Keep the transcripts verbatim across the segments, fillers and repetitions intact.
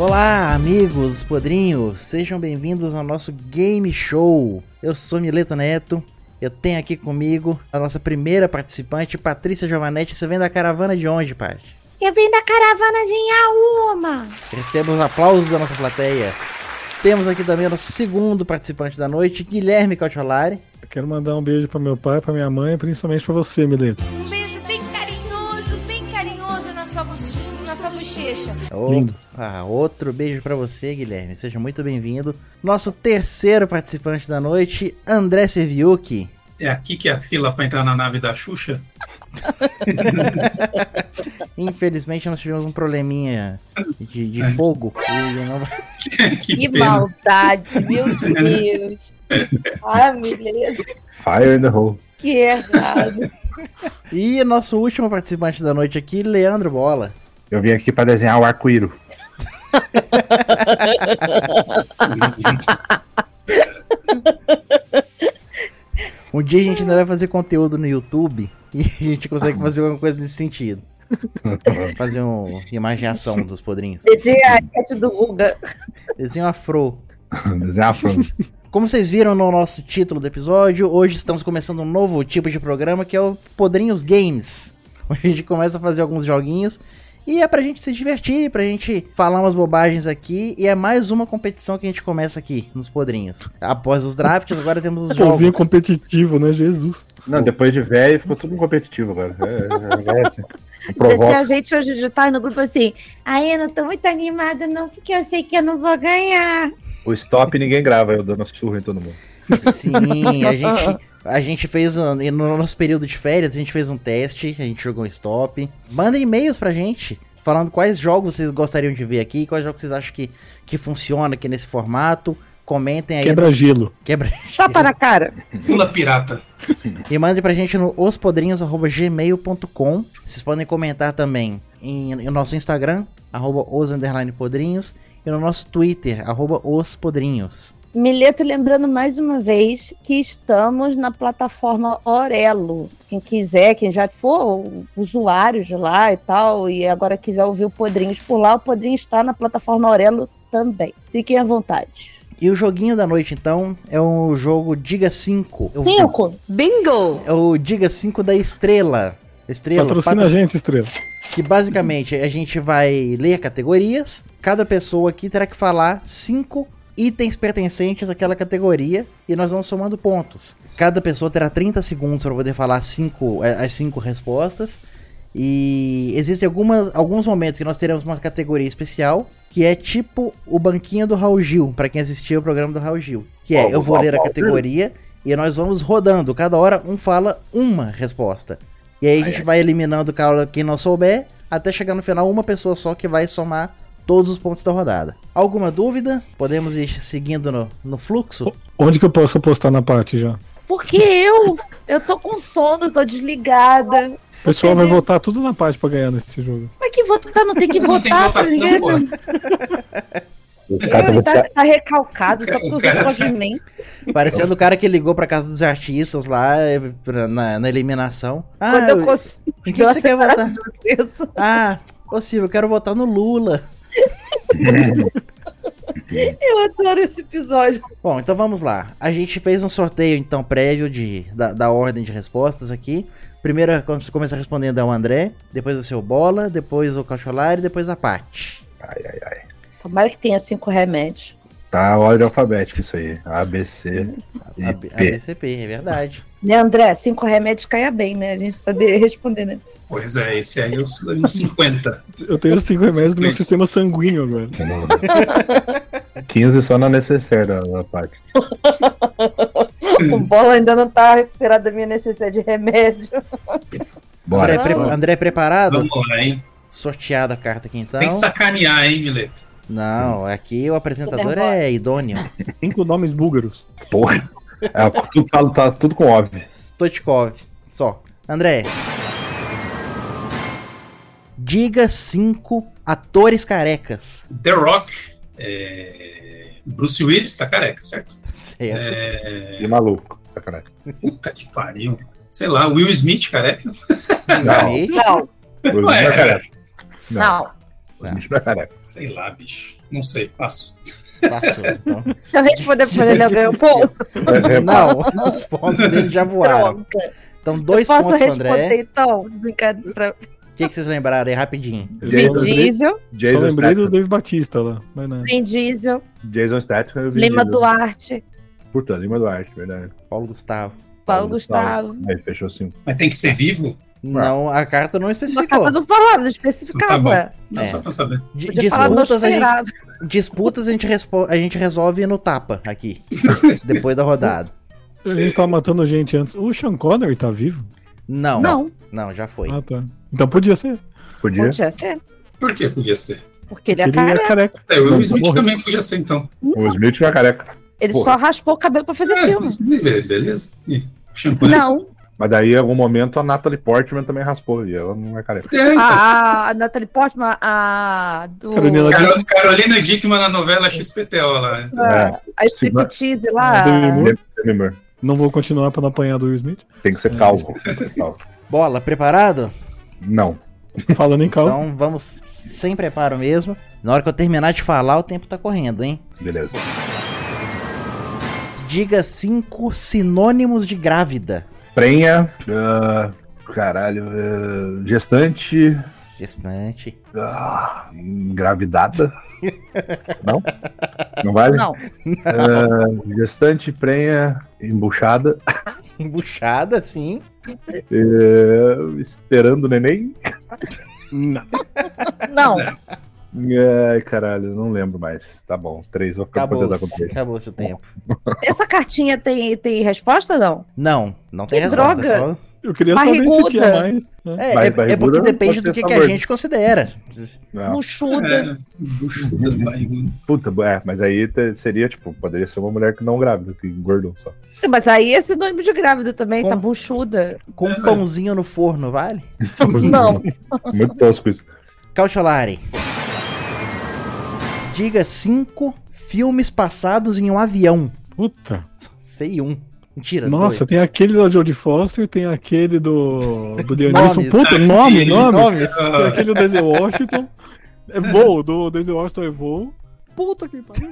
Olá, amigos podrinhos, sejam bem-vindos ao nosso Game Show. Eu sou Mileto Neto, eu tenho aqui comigo a nossa primeira participante, Patrícia Giovanetti. Você vem da caravana de onde, Paty? Eu vim da caravana de Inhaúma. Receba os aplausos da nossa plateia. Temos aqui também o nosso segundo participante da noite, Guilherme Cautiolari. Eu quero mandar um beijo para meu pai, para minha mãe e principalmente para você, Mileto. Um beijo bem carinhoso, bem carinhoso na sua, na sua bochecha. Outro, ah, outro beijo pra você, Guilherme. Seja muito bem-vindo. Nosso terceiro participante da noite, André Serviucchi. É aqui que é a fila pra entrar na nave da Xuxa? Infelizmente nós tivemos um probleminha de, de fogo. E não... que que maldade, meu Deus. Ah, beleza. Fire in the hole. Que errado. E nosso último participante da noite aqui, Leandro Bola. Eu vim aqui pra desenhar o arco-íro. Um dia a gente ainda vai fazer conteúdo no YouTube e a gente consegue fazer alguma coisa nesse sentido. Fazer uma imaginação dos podrinhos. Desenho a arte do Guga. Desenho afro. Desenho afro. Como vocês viram no nosso título do episódio, hoje estamos começando um novo tipo de programa que é o Podrinhos Games. Onde a gente começa a fazer alguns joguinhos e é pra gente se divertir, pra gente falar umas bobagens aqui. E é mais uma competição que a gente começa aqui nos Podrinhos. Após os drafts, agora temos os jogos. Vinha competitivo, né? Jesus. Não, depois de velho ficou tudo competitivo agora. É, é, é, assim. Já tinha gente hoje de tarde no grupo assim, ai, eu não tô muito animada não, porque eu sei que eu não vou ganhar. O stop ninguém grava, eu dando surra em todo mundo. Sim, a gente, a gente fez, um, no nosso período de férias, a gente fez um teste, a gente jogou um stop. Mandem e-mails pra gente, falando quais jogos vocês gostariam de ver aqui, quais jogos vocês acham que, que funciona aqui nesse formato. Comentem aí. Quebra-gelo. Quebra-gelo. Tapa na cara. Pula pirata. E mandem pra gente no ospodrinhos arroba gmail ponto com. Vocês podem comentar também em, no nosso Instagram, arroba os underline podrinhos. E no nosso Twitter, arroba os podrinhos. Mileto, lembrando mais uma vez que estamos na plataforma Orelo. Quem quiser, quem já for usuário de lá e tal, e agora quiser ouvir o Podrinhos por lá, o Podrinhos está na plataforma Orelo também. Fiquem à vontade. E o joguinho da noite, então, é o jogo Diga cinco. Cinco! Bingo! É o Diga cinco da Estrela. Estrela. Patrocina patroc... a gente, Estrela. Que basicamente a gente vai ler categorias. Cada pessoa aqui terá que falar cinco itens pertencentes àquela categoria e nós vamos somando pontos. Cada pessoa terá trinta segundos para poder falar cinco, as cinco respostas. E existem algumas, alguns momentos que nós teremos uma categoria especial, que é tipo o banquinho do Raul Gil, para quem assistiu o programa do Raul Gil. Que é, eu vou ler a categoria e nós vamos rodando. Cada hora um fala uma resposta. E aí a gente vai eliminando quem não souber, até chegar no final uma pessoa só que vai somar todos os pontos da rodada. Alguma dúvida? Podemos ir seguindo no, no fluxo? Onde que eu posso postar na parte já? Porque eu, eu tô com sono, tô desligada. O pessoal vai votar tudo na parte pra ganhar nesse jogo. Mas que votar? Não tem que Você votar. não tem votação, pô. Ele tá, tá recalcado, só porque você gosta de mim. Parecendo o cara que ligou pra casa dos artistas lá na, na eliminação. Ah, Quando eu consigo. em que você quer votar? Isso. Ah, ô Silvio, eu quero votar no Lula. Eu adoro esse episódio. Bom, então vamos lá. A gente fez um sorteio então prévio de, da, da ordem de respostas aqui. Primeiro, quando você começa respondendo é o André, depois o seu Bola, depois o Cautiolari, depois a Paty. Ai, ai, ai. Tomara que tenha cinco remédios. Tá a ordem alfabética isso aí. A, B, C e A, P. a B C P, é verdade. Né, André? Cinco remédios caia bem, né? A gente saber responder, né? Pois é, esse aí é o cinquenta. Eu tenho cinco remédios no meu sistema sanguíneo agora. quinze só na necessaire da, da parte. O Bola ainda não tá recuperado da minha necessidade de remédio. Bora. André, pre- André preparado? Vamos lá, hein? Sorteada a carta aqui então. Tem que sacanear, hein, Mileto? Não, aqui o apresentador é idôneo. Cinco nomes búlgaros. Porra. É, tudo, tá, tá tudo com óbvio. Stoichkov, só. André. Diga cinco atores carecas. The Rock, é... Bruce Willis tá careca, certo? Certo. É... E maluco, sacanagem. Puta que pariu. Sei lá, Will Smith careca? Não. Não, Will Ué, Smith é careca. não. O Smith não é careca. Sei lá, bicho. Não sei, passo. Passou. Então. Se eu responder pra ele, eu ganho um ponto. Não, os pontos dele já voaram. Droga. Então, dois Eu posso pontos pro responder, André. então? Brincadeira. O que, que vocês lembraram aí, rapidinho? Eu Vin só lembrei, Diesel, só Jason lembrei do Statham. Dave Batista lá. Mas não. Vin Diesel, Jason Statham e o Vin Lima Diesel. Duarte, Puta, Lima Duarte, verdade. Paulo Gustavo. Paulo Gustavo. Aí, fechou sim. Mas tem que ser vivo? Não, a carta não A especificou. carta não falava, não Tá especificava. bom. Não, É. só pra saber. Di- Podia falar disputas, a gente, Nosferatu. disputas a, gente respo- a gente resolve no tapa aqui. Depois da rodada. A gente tava matando gente antes. O Sean Connery tá vivo? Não. Não, Não, já foi. Ah, tá. Então podia ser. Podia? podia ser. Por que podia ser? Porque ele é Ele é cara. careca. É, o Não, Will Smith morreu. também podia ser, então. O Smith não é careca. Ele Porra. só raspou o cabelo pra fazer É, filme. be- beleza. E o shampoo, né? Não. Mas daí, em algum momento, a Natalie Portman também raspou. E ela não é careca. É, então. A, a Natalie Portman, a do. Carolina Carol- Carolina Dickman na novela X P T O lá. É. a, a striptease lá. Demi Moore. Demi Moore. Não vou continuar pra não apanhar do Will Smith. Tem que ser calvo. Tem que ser calvo. Bola, preparado? Não. Falando em calma. Então vamos sem preparo mesmo. Na hora que eu terminar de falar, o tempo tá correndo, hein? Beleza. Diga cinco sinônimos de grávida. Prenha. ah, caralho. ah, gestante. Gestante. ah, engravidada. Não? Não vale? Não. Ah, gestante, prenha, embuchada. Embuchada, sim. eh, esperando o neném. Não. Não. Ai, caralho, não lembro mais. Tá bom, três, vou ficar Acabou. podendo dar com três. Acabou seu tempo. Essa cartinha tem, tem resposta, não? Não, não tem Que resposta. droga. É, só... Eu queria saber se Barriguda. tinha mais. né? é, Mas é- é barriguda porque depende pode do ter que, que a sabor. gente considera. Não. Buchuda. É, buchuda, barriguda. Puta, é, mas aí te- seria, tipo, poderia ser uma mulher que não grávida, que engordou só. Mas aí é sinônimo de grávida também, Com- tá buchuda. Com um pãozinho no forno, vale? Não. Muito tosco isso. Caucholari. Diga cinco filmes passados em um avião. Puta. Sei um. Mentira, Nossa, dois. tem aquele da Jodie Foster, tem aquele do, do Leonisson. Nomes. Puta, nome, Aquele. nome. Nomes. Tem aquele do Denzel Washington. É voo, do Denzel Washington é voo. Puta que pariu.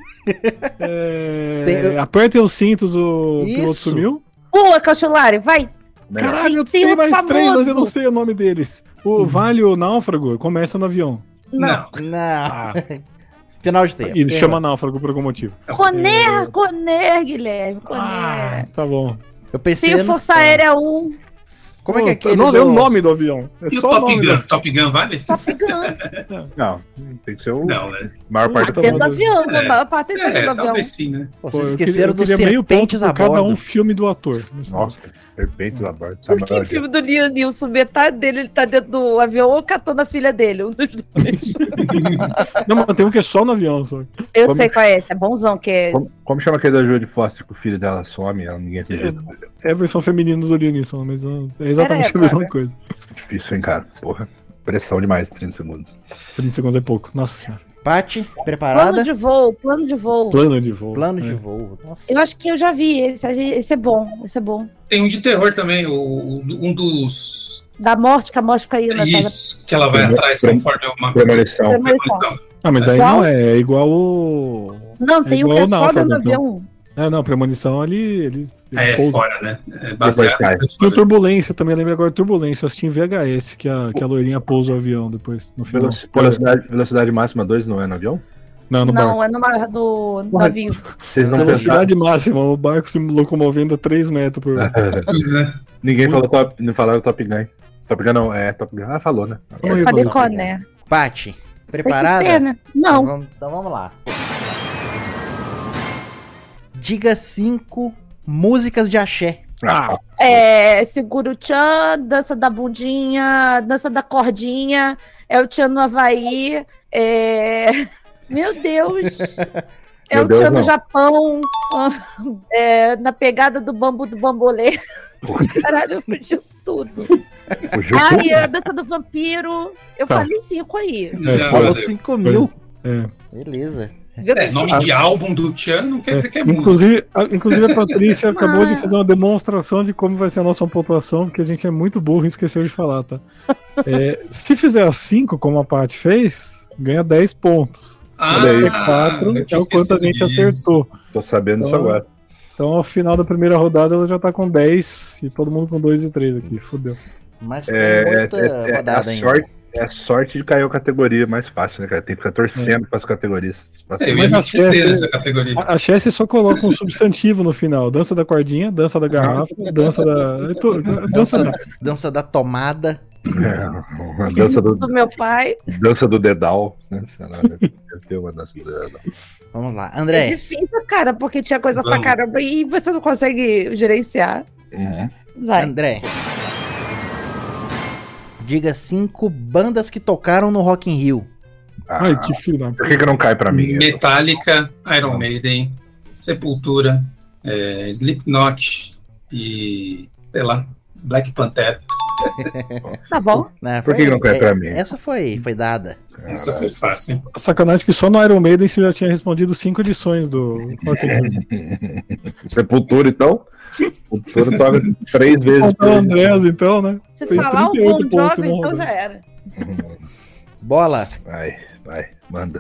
É, Tem- Apertem os cintos, o piloto Isso. sumiu. Pula, Caucholari, vai. Melhor. Caralho, eu Tem sei outro mais três, mas eu famoso. não sei o nome deles. O Vale e o Náufrago começa no avião. Não. Não. Final de tempo. E ele chama Náufrago por algum motivo. Conner, Conner, Guilherme, Conner. Ah, tá bom. Eu pensei Tem o no- Força Aérea um, Como é que é aquele Não, do... é o nome do avião. É E o só o Top nome Gun? do... Top Gun vale? Top Gun. Não, tem que ser o Não, né? maior parte Tá da Dentro do bom. avião, É. a maior parte é dentro do É, avião. talvez sim, né? Pô, Pô, Vocês eu queria- esqueceram eu dos queria meio Serpentes ponto a por cada bordo. um filme do ator. Nossa, serpentes a bordo. Porque o filme do Liam Neeson, metade dele ele tá dentro do avião ou catando a filha dele, um dos dois. Não, mas tem um que é só no avião, só. Eu Como- sei qual é esse, é bonzão, que é... Como, como chama aquele da Jodie Foster que o filho dela some? Ela, ninguém acredita. É a versão feminina do Leonisson, mas não- é exatamente Era, a mesma cara. coisa. Difícil, hein, cara? Porra. Pressão demais, trinta segundos. trinta segundos é pouco. Nossa senhora. Paty, Plano preparada? de voo, plano de voo. Plano de voo. Plano é. de voo. Nossa. Eu acho que eu já vi esse, esse é bom, esse é bom. Tem um de terror também, o, o- um dos. Da morte, que a morte caiu na casa. Isso, que ela vai Prem- atrás prem- conforme uma Premonição. premonição. Ah, mas aí Igual? não é, é igual o. Não, tem o igual que é o só Náufrago, no então. avião. É, não, premonição ali, eles. eles É, pousam. fora, né? É baseado. cai. Tem o Turbulência também, lembra agora Turbulência. Eu assisti em V H S, que a, que a loirinha pousa o avião depois, no final. Veloci- Velocidade, velocidade máxima dois não é no avião? Não, no barco. Não, é no, mar- no, no Porra. navio. Vocês não pensaram? Velocidade máxima, o barco se locomovendo a três metros por hora. Pois é. Ninguém falou top, não falaram Top Gun. Top Gun não, é Top Gun. Ah, falou, né? Eu Eu ia falei falar. Conner. Paty, Tem que preparada? ser, né? Então Não. vamos, então vamos lá. Diga cinco músicas de axé. Ah, É, segura o tchan, dança da bundinha, dança da cordinha, é o tchan no Havaí, é... Meu Deus! É Meu o Deus, tchan no não. Japão, é, na pegada do bambu do bambolê. Caralho, fugiu tudo. fugiu Ai, tudo. a dança do vampiro. Eu Tá. falei cinco aí. É, Já- Falou cinco mil. É. Beleza. É, nome de álbum do Tchan não quer dizer que é música. Inclusive, a, inclusive a Patrícia acabou Ah. de fazer uma demonstração de como vai ser a nossa pontuação, porque a gente é muito burro e esqueceu de falar, tá? É, se fizer as cinco, como a Paty fez, ganha dez pontos. Ah, cinquenta e quatro eu tinha é o quanto a esquecido gente disso. acertou. Tô sabendo isso Então, agora. Então, ao final da primeira rodada, ela já tá com dez e todo mundo com dois e três aqui. Fudeu. Mas tem É, muita é, é, é rodada a ainda. sorte, é a sorte de cair a categoria mais fácil, né, cara? Tem que ficar torcendo para as categorias. Pra É, eu Mas ia a me fuder Chess- nessa categoria. A, a Chess só coloca um substantivo no final. Dança da cordinha, dança da garrafa, dança da... é tu- Dança Dança, da... dança da tomada. É, a dança do, Do meu pai. dança do dedal. Né? Sei lá, deve ter uma dança do dedal. Vamos lá. É André, difícil, cara, porque tinha coisa pra Vamos. caramba e você não consegue gerenciar. Vai. André. Diga cinco bandas que tocaram no Rock in Rio. Ah, Ai, que filho da... por que, que não cai pra mim? Metallica, Iron Maiden, Sepultura, é, Slipknot e, sei lá, Black Panther. Tá bom. Né, Por que que não cai é- pra mim? Essa foi, foi dada. Essa foi fácil. Sacanagem que só no Iron Maiden você já tinha respondido cinco edições do Rock in Rio. Sepultura, então? Sepultura toca três vezes Faltou o por Andrés, então, né? Se Fez falar o trinta e oito Bon pontos Jovi, no então rodada. já era. Bola. Vai, vai, manda.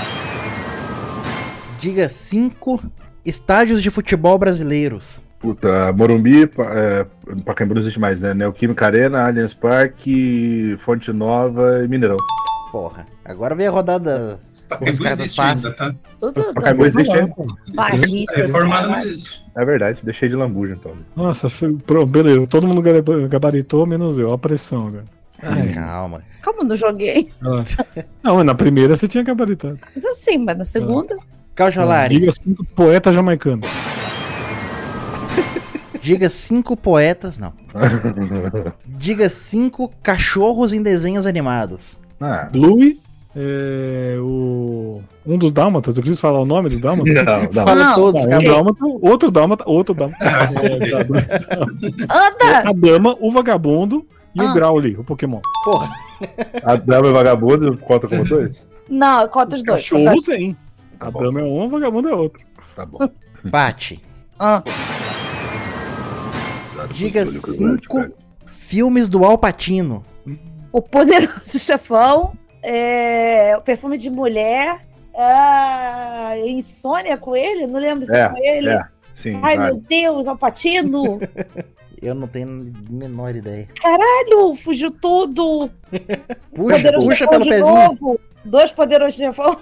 Diga cinco estádios de futebol brasileiros. Puta, Morumbi, pa- é, Pacaembu não existe mais, né? Neoquímica Arena, Allianz Parque, Fonte Nova e Mineirão. Porra. Agora vem a rodada. Pacaembu Os caras existe ainda, fáceis. tá? Tudo Pacaembu existe ainda? barrista. Reformado não existe. É verdade, deixei de lambuja então. Nossa, foi- pronto, beleza. Todo mundo gaba- gabaritou, menos eu. Olha a pressão, cara. Ai, Calma. Como não joguei? ah. Não, mas na primeira você tinha gabaritado. Mas assim, mas na segunda. Caujolari. Diga cinco poetas jamaicanos. Diga cinco poetas. Não. Diga cinco cachorros em desenhos animados. Ah, Bluey, é, o... um dos dálmatas. Eu preciso falar o nome do dálmata? não, não. Fala Não. todos, Um cara. dálmata, outro dálmata, outro dálmata. Ah, vai se É, fuder. tá, dois. Anda! A dama, o vagabundo e Ah. o Growly, o Pokémon. Porra. A dama e vagabundo conta como dois? Não, conta os dois. Cachorro, sim. Tá A bom, dama é um, o vagabundo é outro. tá bom. Bate. Ah, Diga cinco filmes do Al Pacino. o Poderoso Chefão, é, o Perfume de Mulher, a Insônia com ele, não lembro se é, É, com ele. é. Sim, Ai, vai. meu Deus, Alpatino! Eu não tenho a menor ideia. Caralho, fugiu tudo! Puxa, Poderoso puxa Chefão pelo de pezinho. novo! Dois Poderosos Chefão.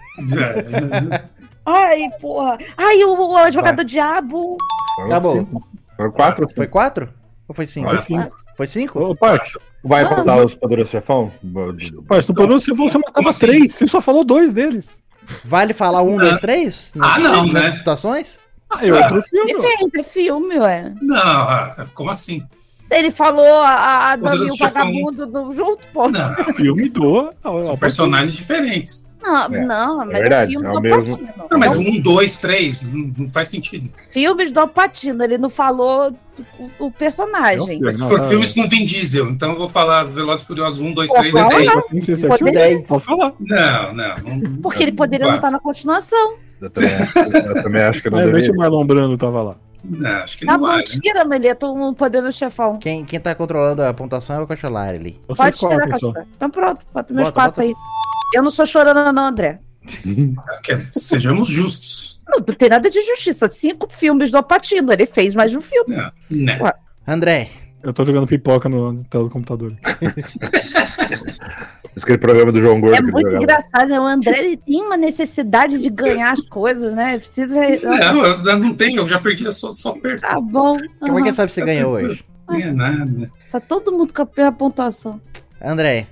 Ai, porra! Ai, o, o Advogado Vai. do Diabo! Foram Acabou. cinco. Foram quatro? Foi quatro? Ou foi cinco? Foi cinco. Foi cinco? Ô, Paty, Vai Ah. contar os poderosos chefão? Paty, no Poderoso Chefão você matava Como assim? três, você só falou dois deles. Vale falar um, dois, três? Ah, não, nessas né? situações? Ah, é outro filme. Ele ó. fez, é filme, ué. Não, ah, como assim? Ele falou a, a Dami e Poderoso o Chefão. Vagabundo do, junto, pô. Não, Não, Filme do... são personagens diferentes. É, não, mas é é, verdade, filme é do o mesmo. Alpatino. Não, mas um, dois, três, não, não faz sentido. Filmes do Alpatino, ele não falou o, o personagem. É um filme. Mas se Não, for tá. filmes com Vin Diesel, então eu vou falar Velozes e Furiosos um, dois, Pô, três, é fala. dez. Tem que ser certinho? Poderia. Pode falar. Não, não. não- Porque ele poderia não estar na continuação. Eu também, acho- eu também acho que eu não Aí, vê se deveria. o Marlon Brando tava lá. Não, acho que Tá não bom, vale. tira, Meleta, um poder no chefão. Quem, quem tá controlando a pontuação é o Caujolari ali. Eu Pode sei tirar, qual, pessoal. Castor. Então pronto, bota meus Bota, quatro bota. aí. Eu não sou chorona, não, André. Que- Sejamos justos. Não, não tem nada de justiça. Cinco filmes do Alpatino, ele fez mais de um filme. Não, né? Ué. André, Eu tô jogando pipoca no na tela do computador. Aquele programa do João Gordo É que ele muito jogava. engraçado, né? O André ele tem uma necessidade de ganhar as coisas, né? Precisa. Não, eu eu não tenho, eu já perdi, eu só, só perco. Tá bom. como é que aham. sabe se você ganhou hoje? Não é nada. Tá todo mundo com a mesma pontuação. André.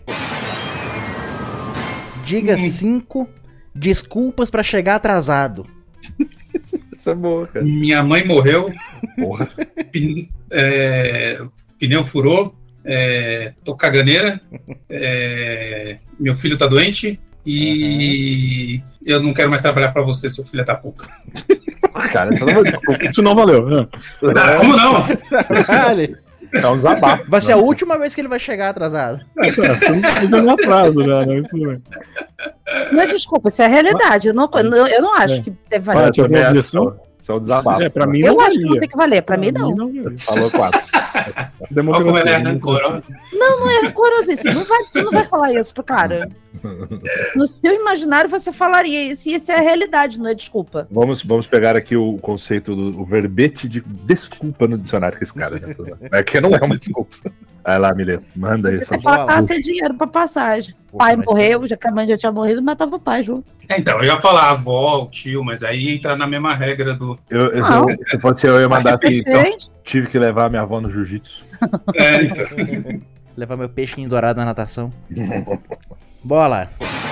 Diga Hum. cinco desculpas pra chegar atrasado. Isso é boa, cara. Minha mãe morreu, Porra. pin- é, pneu furou, é, tô caganeira, é, meu filho tá doente e eu não quero mais trabalhar pra você, seu filho da puta. Cara, isso não é Isso não valeu. né? Ah, como não? Caralho. é um desabafo. Vai ser a última vez que ele vai chegar atrasado. É, tá, tô no atraso já, né? Isso não é. Isso não é desculpa, isso é a realidade. Eu não, eu não- eu não acho É. que deve Vai, valer. tinha alguma também objeção? acho- Isso é o desabafo. É, pra mim Eu não acho que não valia. tem que valer, pra, mim não. valia. Falou quatro. Olha Democracia, como ela é democracia. rancorosa. Não, não é rancoroso isso. Não vai, você não vai falar isso pro cara. No seu imaginário você falaria isso, e isso é a realidade, não é desculpa. Vamos, vamos pegar aqui o conceito do o verbete de desculpa no dicionário que esse cara já falou. É que não é uma desculpa. Vai lá, Mileto, manda isso. Você fala que tava sem dinheiro pra passagem. O Pô, pai mas morreu, já que a mãe já tinha morrido, matava o pai junto. É, então, eu ia falar a avó, o tio, mas aí entra na mesma regra do. Eu, eu, Não. se, se fosse eu, eu ia mandar assim, então, Gente, tive que levar minha avó no jiu-jitsu. É, então. Levar meu peixinho dourado na natação. Bola.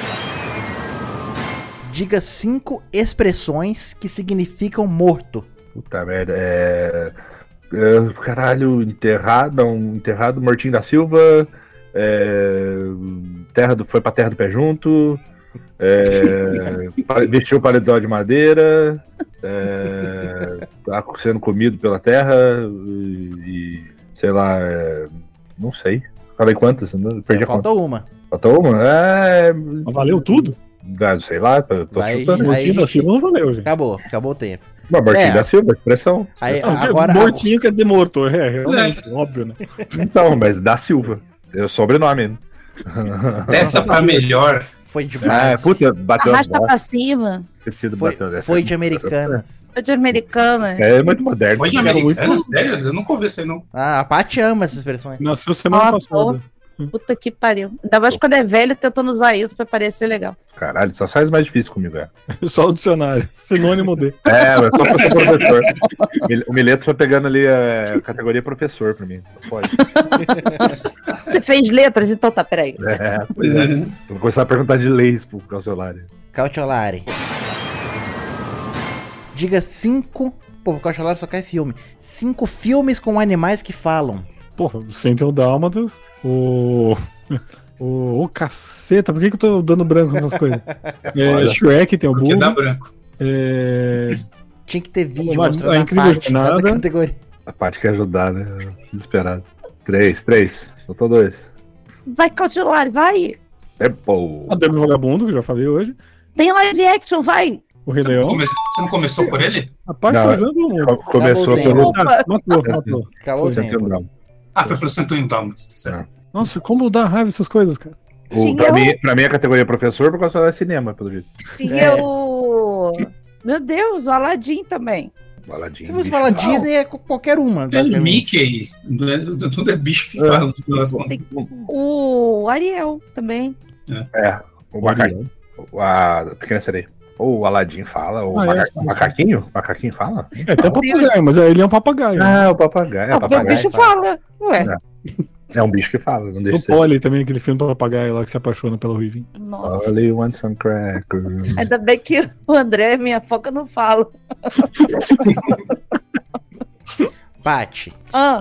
Diga cinco expressões que significam morto. Puta merda, é... é, caralho, enterrado, não, enterrado, Mortinho da Silva, é, terra do, foi pra terra do pé junto, é, pa- vestiu o paletó de madeira, é, tá sendo comido pela terra e, e, sei lá, é, não sei. Falei quantas, não, perdi a conta. Falta uma. Faltou uma? É, Mas valeu tudo? ah, sei lá, tô Vai- chutando. vai- Mortinho da Silva não valeu, gente. Acabou, acabou o tempo. Mas Mortinho É. da Silva, expressão. Aí, Não, agora, mortinho quer dizer morto, é, realmente, óbvio, né? Então, mas da Silva. É o sobrenome, né? Dessa pra melhor. foi Ah, demais. puta, bateu as arrasta bolas. pra cima. Esquecido, Foi, bateu dessa. foi de Americanas. Foi de americana. É muito moderno. Foi de cara. americana? Sério? Eu nunca ouvi isso aí, não. Ah, a Paty ama essas expressões. Nasceu semana Nossa, passada. Puta que pariu. Ainda mais quando é velho tentando usar isso pra parecer legal. Caralho, só faz mais difícil comigo, é. Só o dicionário. Sinônimo de. É, mas só porque eu sou professor. O Mileto foi pegando ali a categoria professor pra mim. Não pode. Você fez letras, então tá, peraí. É, Pois é. vou começar a perguntar de leis pro Calciolari. Cautiolari. Diga cinco. Pô, o Cautiolari só cai filme. Cinco filmes com animais que falam. Porra, o cento e um Dálmatas, o. O, o caceta, por que, que eu tô dando branco nessas coisas? É, Olha. Shrek tem o Porque dá burro. branco. É, Tinha que ter vídeo Uma- mostrando a a incrível Paty, cada jornada. categoria. A parte quer ajudar, né? Desesperado. Três, três. Faltou dois. Vai, Cautilari, vai. É bom. a Débora Vagabundo, que eu já falei hoje. Tem live action, vai. O Rei Você Leão. não, come- você não começou por ele? A parte Não, foi vendo um. Co- Começou Acabou o pelo. tempo. Ah, matou, matou. Acabou o cento e um tempo. Dálmatas. Ah, foi pro cento e um Dálmatas, tá certo. Nossa, como dá raiva essas coisas, cara. O, Sim, pra, eu- mim, pra mim, a categoria professor, porque só é cinema, pelo jeito. Tinha É. o. Meu Deus, o Aladdin também. Baladinho, Se você bicho. falar Disney, é co- qualquer uma, É basicamente. Mickey. não é- Tudo é bicho que fala. no final das contas. O Ariel também. É, o macaquinho. A pequena sereia. Ou o Aladim fala, ou o Ah, é, maca- sim, sim. macaquinho? Macaquinho fala? É, tem um papagaio, mas ele é um papagaio. Ah, o papagaio. É, Ah, o porque o papagaio bicho fala. fala. Ué, É um bicho que fala, não deixa O de ser. Polly também, aquele filme do papagaio lá que se apaixona pelo Ruivinho. nossa. Olha, want some crackers. Ainda bem que o André, minha foca, não fala. Paty, Ah,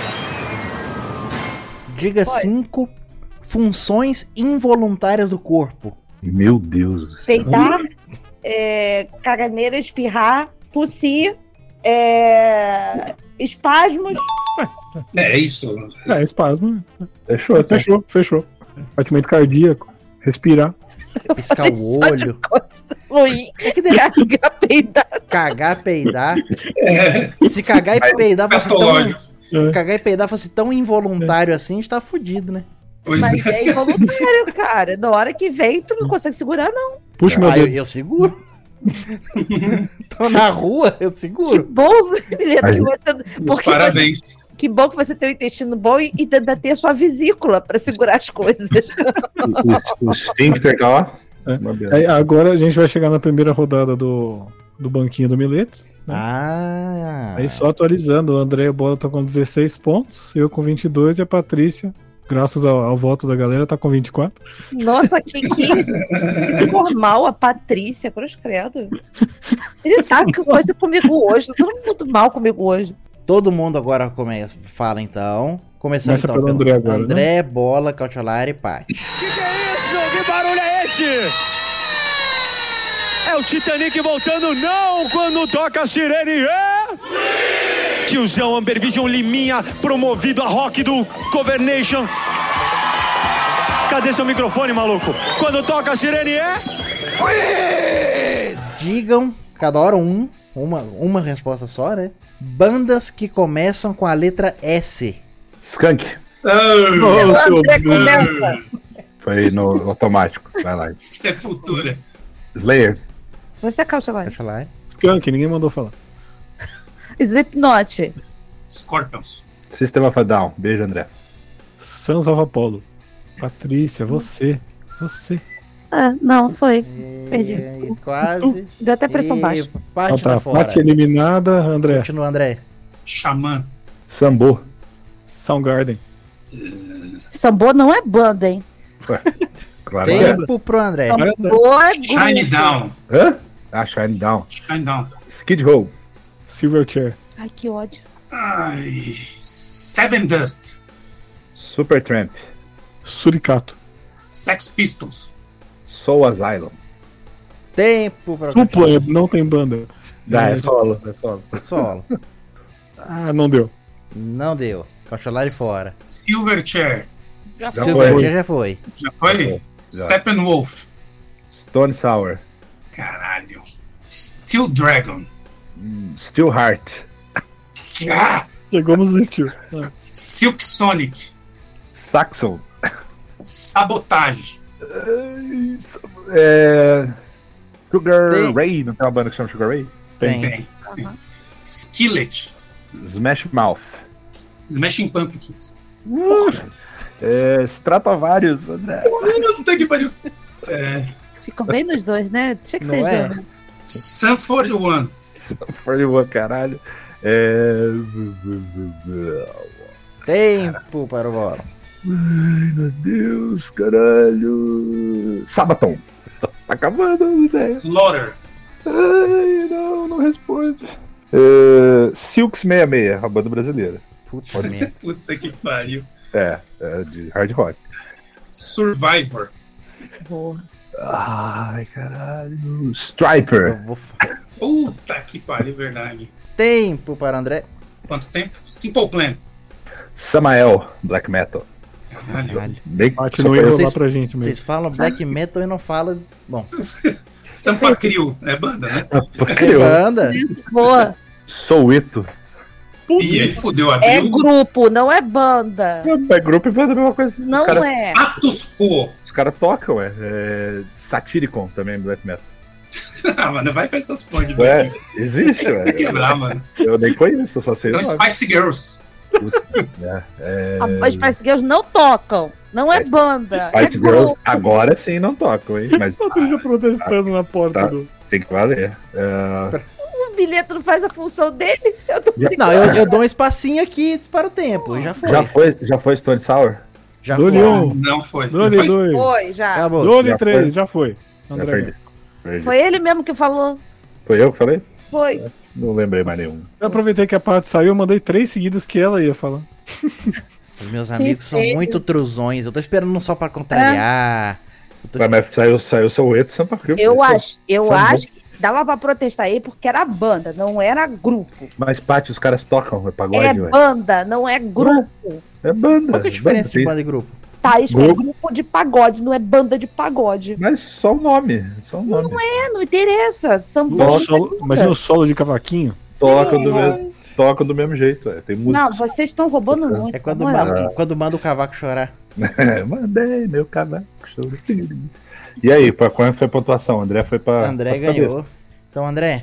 diga Pode. cinco funções involuntárias do corpo. Meu Deus do céu. peidar, é, caganeira, espirrar, tossir, é, espasmos. É isso. É, espasmo. Fechou, tá? Fechou, fechou. Batimento cardíaco, respirar. Piscar Falei o só de olho. coisa ruim. É que deve Cagar, peidar. cagar, peidar. É, Se cagar e peidar fosse tão, Castológicos. É. cagar e peidar fosse tão involuntário assim, a gente tá fudido, né? Pois Mas é. é involuntário, cara. Na hora que vem, tu não consegue segurar, não. Puxa meu Ah, eu, dedo. eu seguro. Tô na rua, eu Que seguro. bom, Milena, que Aí. você. Meus Porque parabéns. que bom que você tem o intestino bom e, e ainda tem a sua vesícula pra segurar as coisas. O, o, o Sphincter tá lá. É. Uma beleza. Aí, agora a gente vai chegar na primeira rodada do, do banquinho do Mileto. Ah. Aí só atualizando, o André Bola tá com dezesseis pontos, eu com vinte e dois e a Patrícia, graças ao, ao voto da galera, tá com vinte e quatro. Nossa, que, que normal a Patrícia, cruz credo. Ele tá com coisa comigo hoje, tá todo mundo mal comigo hoje. Todo mundo agora começa, fala então. Começando Começa então pelo André agora, André, Bola, Cautiolari e Paty. Que barulho é esse? É o Titanic voltando, não, quando toca a sirene, é? Tiozão Amber Vision Liminha, promovido a rock do Cover Nation. Cadê seu microfone, maluco? Quando toca a sirene, é? Digam cada hora um, uma, uma resposta só, né? Bandas que começam com a letra S. Skunk. Ah, André começa. Foi no automático. Vai lá. Sepultura. Slayer. Você é Cautelar. Cautelar. Skunk, ninguém mandou falar. Slipknot. Scorpions. System of a Down. Beijo, André. Sons of Apollo. Patrícia, você. Você. Ah, não, foi. Perdi. E, quase. Deu até pressão E baixa. Parte Ah, tá tá. fora. Paty eliminada, André. Continua, André. Xamã. Sambo. Soundgarden. Sambô não é banda, hein? Claro que é. Tempo pro André. Sambô é grupo. Shine Down. Hã? Ah, Shine Down. Shine Down. Skid Row. Silverchair. Ai, que ódio. Ai, Seven Dust. Supertramp. Suricato. Sex Pistols. Soul Asylum. Tempo pra Dupla, não tem banda. Ah, é É, solo. É solo. Solo. Ah, não deu. Não deu. Cautelar de fora. Silverchair. Já Já foi. foi. Silverchair já foi. Já foi? Já. Steppenwolf. Stone Sour. Caralho. Steel Dragon. Hum, Steel Heart. Ah, Chegamos no estilo. Ah. Silk Sonic. Saxon. Sabotage. É... Sugar Tem. Ray. Não tem uma banda que chama Sugar Ray? Tem. Tem. Aham. Skillet. Smash Mouth. Smashing Pumpkins. É... Stratovarius, André. Puta que pariu. É, Ficam bem nos dois, né? Tinha que Não ser é? gêmeo. Sun quarenta e um. forty one, caralho. É... Tempo para o Bola. Ai, meu Deus, caralho. Sabaton. Tá acabando a ideia. Slaughter. Ai, não, não responde. É... Silks sessenta e seis, a banda brasileira. Puta merda. Puta que pariu. É, é de hard rock. Survivor. Boa. Ai, caralho. Striper. Eu vou... fa- Puta que pariu, verdade. Tempo para o André. Quanto tempo? Simple Plan. Samael, black metal. Caralho. Caralho. Bem Paty não ia Vocês- rolar pra gente mesmo. Vocês falam black metal e não falam. Bom, Sampa Crio. É banda, né? eu. banda. Boa. Souito. E aí fudeu, É abriu. grupo, não é banda. É grupo e banda é a mesma coisa. Não os caras, é. Atus Quo. Os caras tocam, é. é Satyricon também, black metal. Ah, mano, vai pra essas porra de Ué, black. existe, Vai velho. quebrar, mano. Eu nem conheço, eu só sei. Então, o nome. Spice Girls. É, é... As Spice Girls não tocam. Não é Spice- banda. Spice é Girls grupo. agora sim não tocam, hein? Mas Patrícia protestando na porta Tá. do. tem que valer. É... O bilhete não faz a função dele. Eu tô Já- Não, eu, eu dou um espacinho aqui e disparo o tempo. Já foi. Já foi, já foi Stone Sour? Já Dole foi. um, Não foi. Não Dole foi? dois, Foi, já. Acabou. Dole Já três, foi? já foi. Já André. perdi. Perdi. Foi ele mesmo que falou. Foi eu que falei? Foi. Não lembrei mais nenhum. Eu aproveitei que a Paty saiu, eu mandei três seguidas que ela ia falar. Os meus amigos são sério? muito truzões. Eu tô esperando só pra contrariar. Eu tô Mas, mas saiu, saiu seu Eto Sampa Crio. Eu Isso. acho, eu Sambô. acho que dava pra protestar aí porque era banda, não era grupo. Mas, Paty, os caras tocam, é pagode, É velho. banda, não é grupo. É banda. Qual que é a diferença de tem- banda e grupo? Tá, isso é Grupo. grupo de pagode, não é banda de pagode. Mas só o nome. Só o nome. É, não interessa. São O bandas. solo- imagina o solo de cavaquinho. Tocam do, mesmo, tocam do mesmo jeito. É. Tem música. Não, vocês estão roubando muito. É quando na moral. manda, quando manda o cavaco chorar. Mandei meu cavaco. chorando. E aí, pra qual foi a pontuação? André foi pra. André pras ganhou. cabeças. Então, André.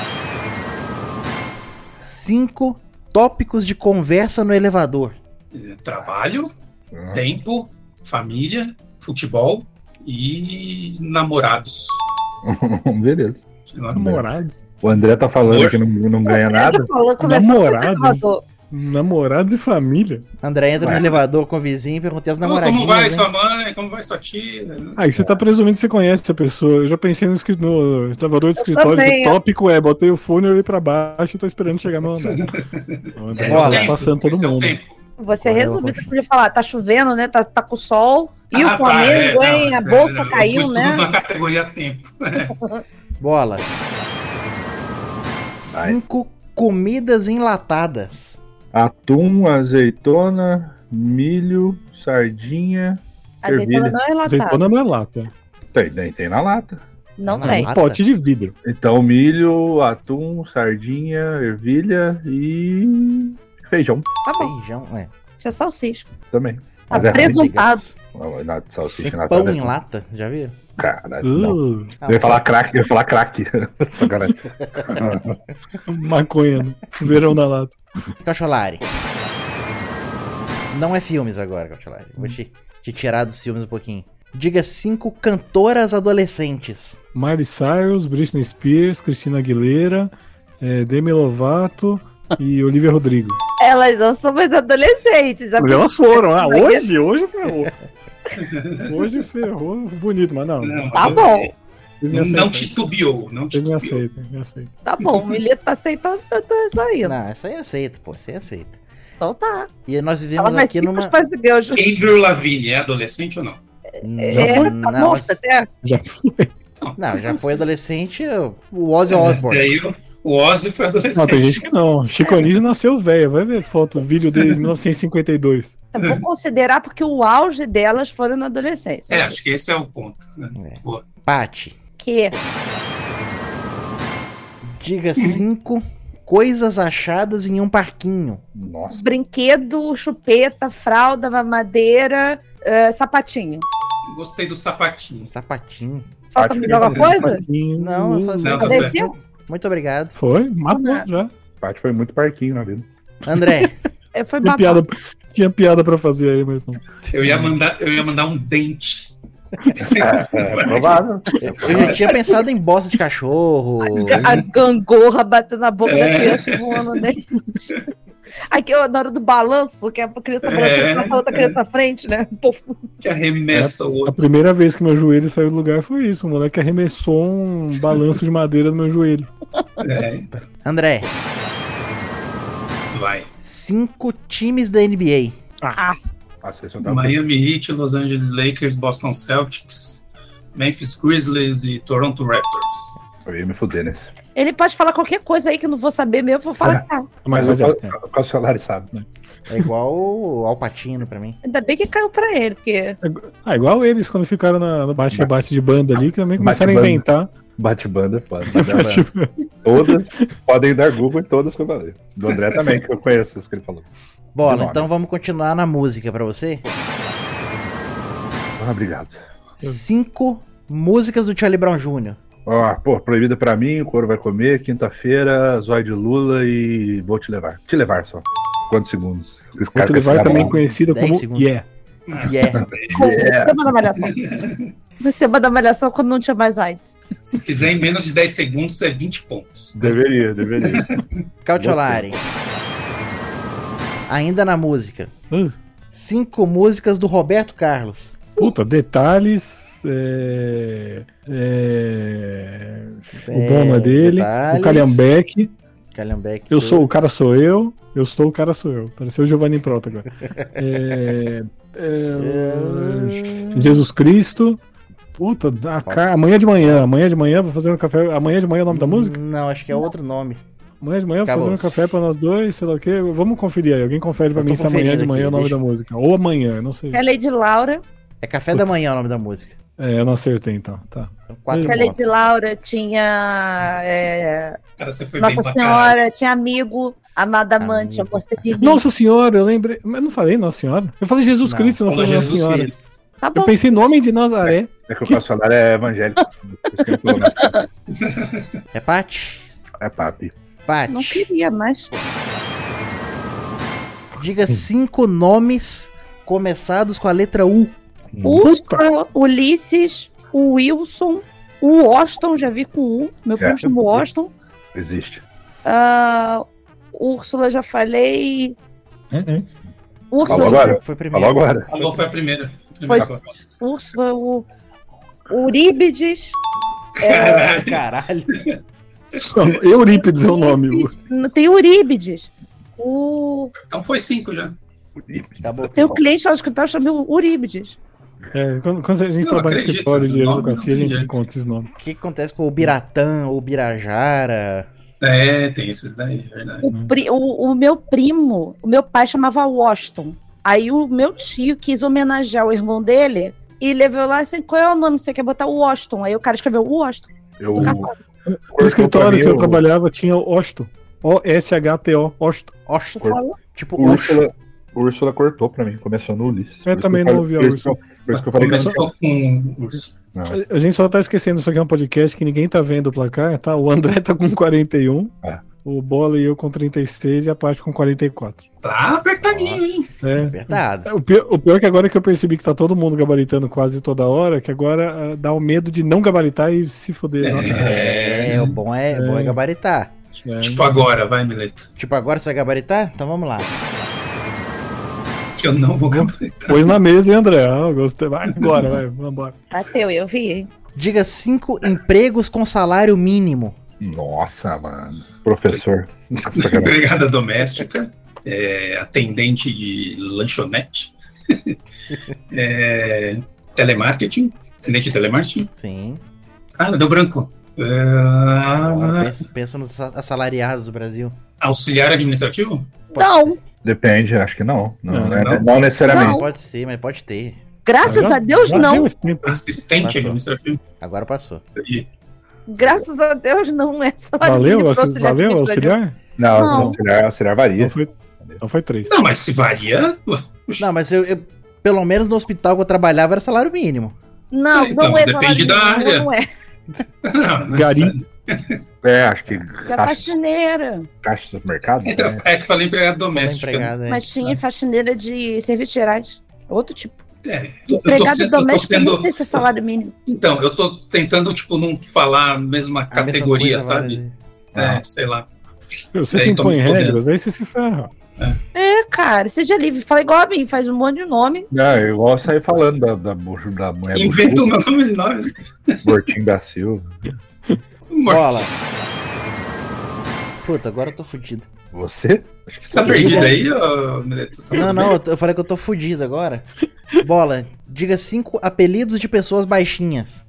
Cinco tópicos de conversa no elevador. Trabalho, Ah. tempo, família, futebol e namorados. Beleza. Sei lá, Namorados. O André tá falando Amor. que não, não ganha nada. Ele falou, conversando com o Namorados? elevador. Namorado e família. André entra Ué. no elevador com o vizinho e perguntei as Como namoradinhas. vai né? sua mãe? Como vai sua tia? Aí você tá presumindo que você conhece essa pessoa. Eu já pensei no, escri- no elevador de escritório. também, O é. tópico é: botei o fone, olhei pra baixo e tô esperando chegar no andar. O André Bola. tá passando todo Esse é o mundo. tempo. Você Olha, resumiu, eu você podia falar, tá chovendo, né? Tá, tá com sol. E Ah, o tá, Flamengo, é, hein? não, A bolsa é, eu caiu, pus né? tudo na categoria tempo. Bola. Vai. Cinco comidas enlatadas. Atum, azeitona, milho, sardinha. Azeitona ervilha. não é latada. Azeitona não é lata. Tem, tem, tem na lata. Não Na tem. lata? Pote de vidro. Então, milho, atum, sardinha, ervilha e feijão Tá bom. Feijão, é. Isso é salsicha. também. Tá Mas é ruim. presuntado. Não, nada de salsicha Tem na pão tada. em lata, já viram? Caralho, não. Uh, Eu ia falar crack, eu ia falar crack. Sacanagem. maconha, né? Verão na lata. Cacholari. Não é filmes agora, Cacholari. Vou te, te tirar dos filmes um pouquinho. Diga cinco cantoras adolescentes. Miley Cyrus, Britney Spears, Christina Aguilera, é, Demi Lovato e Olivia Rodrigo. Elas não são mais adolescentes. Já Mas elas foram, ah, hoje, hoje ferrou. Hoje ferrou, bonito, mas não. Não, Tá bom. Vocês me Não, aceitam. não titubeou, não Vocês me titubeou. aceitam, me aceitam. Tá bom, o Milito tá aceitando, tá, tá saindo. Não, essa aí aceita, pô. Essa aí aceita. Então tá. E nós Ela vivemos vai aqui ser numa... numa... Spice Girls. Avril Lavigne é adolescente ou não? É, tá não, morta até. Já foi. não, já foi adolescente o Ozzy Osbourne. Daí o- o Ozzy foi adolescente. Não, tem gente que não. Chico Anísio nasceu velho. Vai ver foto, vídeo dele de mil novecentos e cinquenta e dois. Eu vou considerar porque o auge delas foram na adolescência. É, acho que esse é o ponto. Né? É. Boa. Pati, Que diga cinco coisas achadas em um parquinho. Nossa. brinquedo, chupeta, fralda, mamadeira, eh, sapatinho. Gostei do sapatinho. Sapatinho. Falta Acho mais que alguma não. coisa? Não, só- só- Não, só Adesivo? Muito obrigado. Foi? Matou já. Parte foi muito parquinho na vida. André, Eh, Foi Tinha babado. piada, tinha piada pra fazer aí, mas não. Eu ia mandar, eu ia mandar um dente. É, é provável. eu já tinha pensado em bosta de cachorro. A gangorra batendo na boca da É. criança voando no dente. Aqui, ó, na hora do balanço, que a criança tá É. passa a outra criança na frente, né? Pô, Que arremessa o A outro. primeira vez que meu joelho saiu do lugar foi isso. O moleque arremessou um balanço de madeira no meu joelho. É, André, vai. cinco times da N B ah, A seleção tá Miami Heat, Los Angeles Lakers, Boston Celtics, Memphis Grizzlies e Toronto Raptors. Eu ia me fuder nesse. ele pode falar qualquer coisa aí que eu não vou saber mesmo, eu vou falar que tá. Mas, Mas mas é, o é. qual o salário sabe? A. É igual o Alpatino pra mim. Ainda bem que caiu pra ele, porque Ah, igual eles quando ficaram na- no bate-rebate de banda ali, que também começaram a Bate-banda. inventar. Bate-banda, foda. Bate-banda. Todas podem dar Google em todas que eu falei. Do André também, que eu conheço isso que ele falou. Bola, nome. então vamos continuar na música pra você. Ah, obrigado. Cinco músicas do Charlie Brown Júnior Ó, pô, proibida pra mim, o couro vai comer, quinta-feira, zóio de Lula e vou te levar. Te levar só. Quantos segundos? Esse Vou cara te com esse levar também gabão. conhecida dez como segundos. Yeah. Yeah. como Yeah. o tema da malhação. O tema da malhação quando não tinha mais AIDS. Se fizer em menos de dez segundos, é vinte pontos. Deveria, deveria. Cautiolari. Ainda na música. Uh, Cinco músicas do Roberto Carlos. puta, detalhes. É, é, o dono é dele. detalhes. O Calhambeque. Calhambeque. Eu sou o cara, sou eu. Eu sou o cara, sou eu. Pareceu o Giovanni Prota agora. É, é, Jesus Cristo. Puta, a ca- amanhã de manhã. Amanhã de manhã, vou fazer um café. Amanhã de manhã é o nome da música? Não, acho que é outro nome. Amanhã de manhã, vou fazer um Acabou. café pra nós dois, sei lá o quê. Vamos conferir aí. Alguém confere pra Eu tô mim se amanhã de conferindo manhã é o aqui, nome deixa- da música. Ou amanhã, eu não sei. A Lady Laura. É Café da Manhã o nome da música. É, eu não acertei então. Tá. Então, quatro A Lady pontos. Laura tinha é, Cara, você foi Nossa bem pra caralho. Senhora, tinha amigo, amada amante, Amigo. amor Civil. Nossa Senhora, eu lembrei. Mas eu não falei Nossa Senhora. Eu falei Jesus Não, Cristo, eu não Falou falei Nossa Jesus Senhora. Cristo. Tá Eu bom. pensei no Homem de Nazaré. É que o Caçolar é evangélico. Por isso que ele falou, mas É Pati? é papi. Pati. Não queria, mas. Diga cinco nomes começados com a letra U. Ursula, Ulisses, o Wilson, o Washington, já vi com U. Meu primo É. chama Washington. Existe. Ah, Úrsula, já falei. Úrsula, Falou agora? Foi primeiro. Falou agora. Falou, foi a primeira. Foi Primeira. Úrsula, o Euríbides. Caralho. Eurípides é o nome. Não tem Euríbides. O... Então foi cinco já. Acabou. Tem o cliente lá do escritório chamado Euríbides. É, quando, quando a gente Não, trabalha no acredito, escritório de nome advocacia, a não tem gente jeito. encontra esses nomes. O que acontece com o Biratã, o Birajara? É, tem esses daí, é verdade. O, pri- o- o meu primo, o meu pai chamava Washington. Aí o meu tio quis homenagear o irmão dele e levou lá assim, qual é o nome? Você quer botar o Washington? Aí o cara escreveu o Washington. Eu, No escritório que eu eu- trabalhava tinha o Osto. O S H T O, Osto. Oxto. Fala. Tipo, O Oxto. Úrsula, o Úrsula cortou pra mim, começou no Ulisses. Eu Por isso também que não falei- ouvi a por isso que eu- Por isso que eu falei que eu não Começou com urso. Não. A gente só tá esquecendo, isso aqui é um podcast que ninguém tá vendo o placar, tá? O André tá com quarenta e um, É. o Bola e eu com trinta e seis e a Paty com quarenta e quatro. Tá apertadinho, hein? É. Verdade. O pior, o pior é que agora que eu percebi que tá todo mundo gabaritando quase toda hora, que agora ah, dá o medo de não gabaritar e se foder. É, o bom é, bom é gabaritar. É. Tipo agora, vai, Mileto. Tipo, agora você vai gabaritar? Então vamos lá. Que eu não vou gabaritar. Pôs na mesa, hein, André? Ah, gostei. Vai agora, vai, vambora. Bateu, eu vi, hein? Diga cinco empregos com salário mínimo. Nossa, mano. Professor. Sacanagem. Empregada doméstica, é, atendente de lanchonete, é, telemarketing, atendente de telemarketing. Sim. Ah, deu branco. Agora É, pensa, pensa nos assalariados do Brasil. auxiliar administrativo? Pode Não, ser. Depende, acho que não. Não, Não, não, não. não necessariamente. Pode ser, mas pode ter. graças Já- a Deus já não. deu esse tempo. Assistente Passou. administrativo. Agora passou. Entendi. Graças a Deus não é salário Valeu, mínimo pro auxiliar, auxiliar valeu, administrativo. auxiliar? Não, Não. auxiliar, auxiliar varia. Então foi, então foi três. Não, mas se varia. Não, mas eu, eu- pelo menos no hospital que eu trabalhava era salário mínimo. Não, Então, não é depende salário da mínimo, área. não é. Não, mas- Gari. É, acho que Tinha caixa, faxineira. caixa do supermercado. Então, né? é que falei empregado Falou doméstico. empregado aí. Mas tinha faxineira de serviços gerais. Outro tipo. É, eu tô Empregado sendo- eu tô doméstico, sendo- não sei se é salário mínimo. Então, eu tô tentando, tipo, não falar a mesma A mesma categoria, coisa várias sabe? vezes. É, sei lá. Você É, se então impõe me fodendo. regras, aí você se ferra. É, cara, seja livre. Fala igual a mim, faz um monte de nome. Não, eu gosto de sair falando da, da, bu- da mulher Inventa o meu nome de nome. Mortinho da Silva. Bola. Puta, agora eu tô fudido. Você? Acho que Você tá Diga- perdido aí, ô, Mileto? Tá Não, tudo não, bem? eu, tô- eu falei que eu tô fudido agora. Bola, diga cinco apelidos de pessoas baixinhas.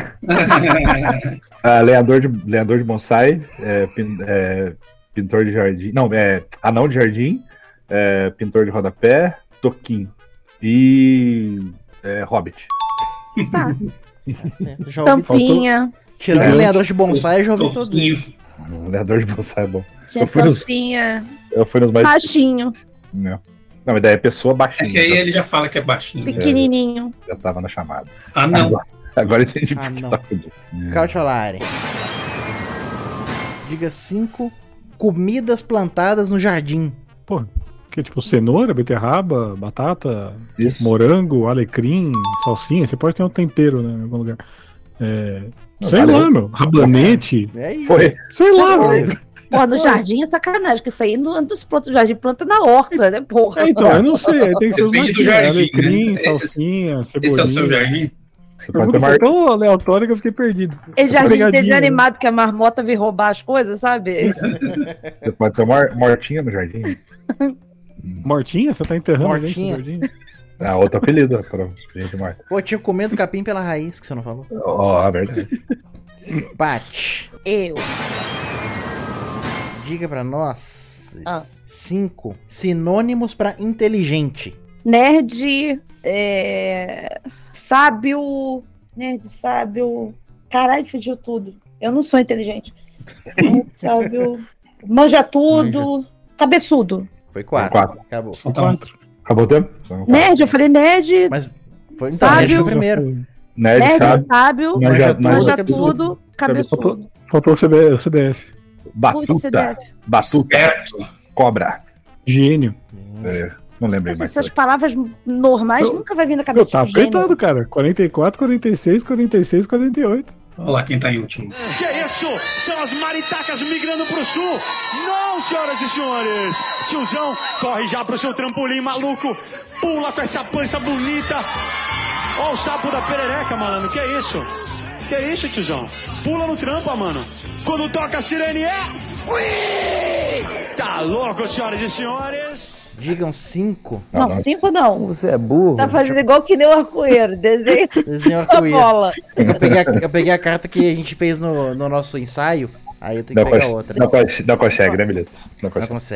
Ah, leador, de, leador de bonsai, é, pin- é, pintor de jardim. Não, é anão de jardim, é, pintor de rodapé, toquinho. E. É, hobbit. Tá. Tá certo, já ouvi, Tampinha. tirando É. o lenhador de bonsai, eu já ouvi todos Toquinho. eles. O leador de bonsai é bom. Tinha Eu fui nos- tampinha. Eu fui nos mais. Baixinho. Não, não mas daí é pessoa É baixinha. que aí então ele já fala que é baixinho. Pequenininho. já tava na chamada. Ah, não. Agora, agora eu entendi Ah, por que não. tá fudido. É. Cautiolare. Diga cinco comidas plantadas no jardim. Pô, que tipo cenoura, beterraba, batata, Isso. morango, alecrim, salsinha. Você pode ter um tempero, né, em algum lugar. É, Não, sei valeu. lá, meu. Rabanete. É isso. Foi. Sei lá, Foi. meu. Porra, no jardim é sacanagem, que isso aí não anda os plantas do jardim, planta na horta, né, porra? É, então, eu não sei. Aí tem seus Depende do matinhos, jardim, alecrim, né? salsinha, Esse é o seu cebolinha. jardim? Você pode ter Foi mar... tão aleatório que eu fiquei perdido. Esse jardim Pegadinha, desanimado que a marmota veio roubar as coisas, sabe? Você pode ter mar... mortinha no jardim. né? Mortinha? Você tá enterrando a gente Mortinha. no jardim? Ah, outro apelido pra gente morta. Pô, tinha comendo capim pela raiz, que você não falou. Ó, a verdade. Pat, Eu. diga pra nós Ah. cinco sinônimos pra inteligente. Nerd, é... sábio, nerd, sábio, caralho, fugiu tudo. Eu não sou inteligente. Nerd, sábio, manja tudo, cabeçudo. Foi quatro. Quatro. Acabou. Falta um. Quatro. Acabou o tempo? Então, quatro. Nerd, eu falei nerd, Mas foi então, Sábio. nerd foi o primeiro. Nerd, nerd, sabe? sábio, Manja- Manja tudo, manja cabeçudo. tudo, cabeçudo. Faltou o C B- o C D F. Putz, Batuta. C D F. Batuta. Certo. Cobra. Gênio. É, não lembrei mais. Essas palavras normais Eu- nunca vai vir na Eu cabeça tava do gênio. apertado, cara. quarenta e quatro, quarenta e seis, quarenta e seis, quarenta e oito. Olha lá quem tá em último. Que isso? São as maritacas migrando pro sul? Não, senhoras e senhores! Tiozão corre já pro seu trampolim maluco, pula com essa pança bonita. Ó o sapo da perereca, malandro, que isso? Que isso, tiozão? Pula no trampo, mano. Quando toca a sirene é... Ui! Tá louco, senhoras e senhores? Digam cinco. Não, Não, não. cinco não. Você é burro. Tá fazendo igual que nem o arco-íris, desenha Desenho a arco-íris. bola. Eu peguei, a, eu peguei a carta que a gente fez no, no nosso ensaio. Aí eu tenho Não, que pegar cons- outra. não, cons- não consegue, né, Milito? Não Não consegue. consegue.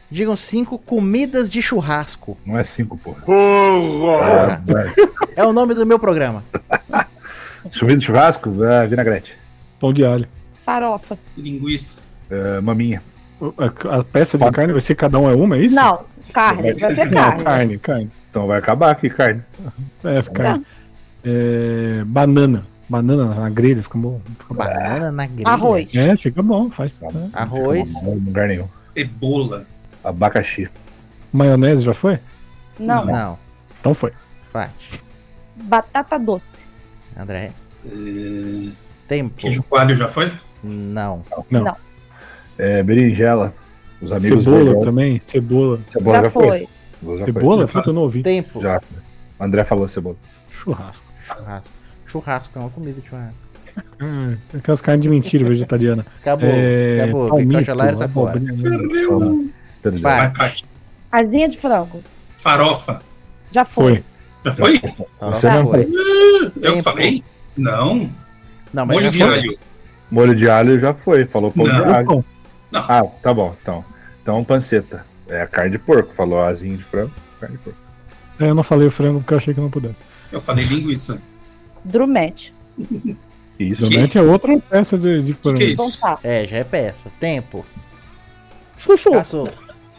Digam cinco comidas de churrasco. Não é cinco, porra. Porra. É o nome do meu programa. Comida de churrasco? É, vinagrete. Pão de alho. Farofa. Linguiça. É, maminha. A, a peça de Pode. carne vai ser cada um é uma, é isso? Não, carne. Vai ser Não, carne. carne, carne. Então vai acabar aqui, carne. É, carne. É, banana. Banana na grelha, fica bom. Fica bom. Banana na grelha. Arroz. É, fica bom. Faz. Tá é. Arroz. Não tem lugar nenhum. Cebola. Abacaxi. Maionese já foi? Não. Não. Então foi. Vai. Batata doce. André. É, Tempo. queijo coalho já foi? Não. Não. Não. É, berinjela. Os amigos Cebola vermelhos. também. Cebola. Cebola Já foi. Cebola já Cebola? Já Puta, eu não ouvi. Tempo. Já. O André falou cebola. Churrasco. Churrasco. Churrasco é uma comida de churrasco. Ah, aquelas carnes de mentira vegetariana. Acabou. É, Acabou. palmito, Picote tá fora. abobrinha. Tudo Vai. bem. Abacate. Asinha de frango. Farofa. Já foi. Foi. Já foi? Farofa Você não foi. Eu que Tempo. falei? Não. Não, mas Molho já de foi. alho. Molho de alho já foi. Falou pão de Não. alho. Bom, Ah, tá bom. Então, então panceta. É a carne de porco. Falou asinho de frango. Carne de porco. é, eu não falei o frango porque eu achei que não pudesse. Eu falei linguiça. Drumete. Isso. Que? Normalmente é outra peça de, de frango. que é isso? Então tá. É, já é peça. Tempo. Chuchu. Caçou.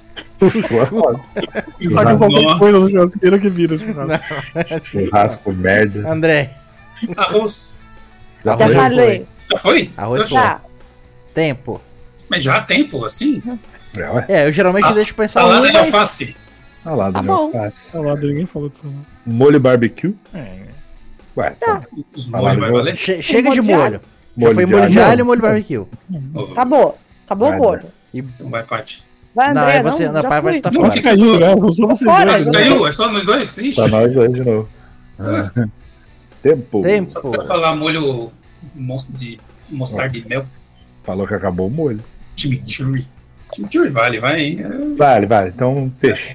Joga qualquer Nossa. coisa no churrasqueiro que vira churrasco. Churrasco, merda. André. Arroz. Já Já foi? falei. Já foi? Arroz Eu- foi. Já. Tempo. Mas já há tempo, assim? É, ué. É, eu geralmente Sa- deixo pensar Salada uma de alface. Salada Tá de bom. alface. Salada, ninguém falou disso. Não. Molho barbecue. Ué, Tá. Os Salada molhos vai de- valer? Che- chega de molho de molho. Já foi molho de alho e molho barbecue. Acabou. Acabou o Vai, molho. Então vai, Paty. Vai, Não, André. é você, não, não, já pai, fui. vai tá Não, fora. que caiu, né? Só vocês Fora, dois, Mas né? caiu, é só nós dois? Ixi. Tá nós dois de novo. Ah, Tempo. Tempo. Só pra falar molho mos- de mostarda de mel. Falou que acabou o molho. Chimichurri. Chimichurri vale, vai, hein? Vale, vale. Então, peixe.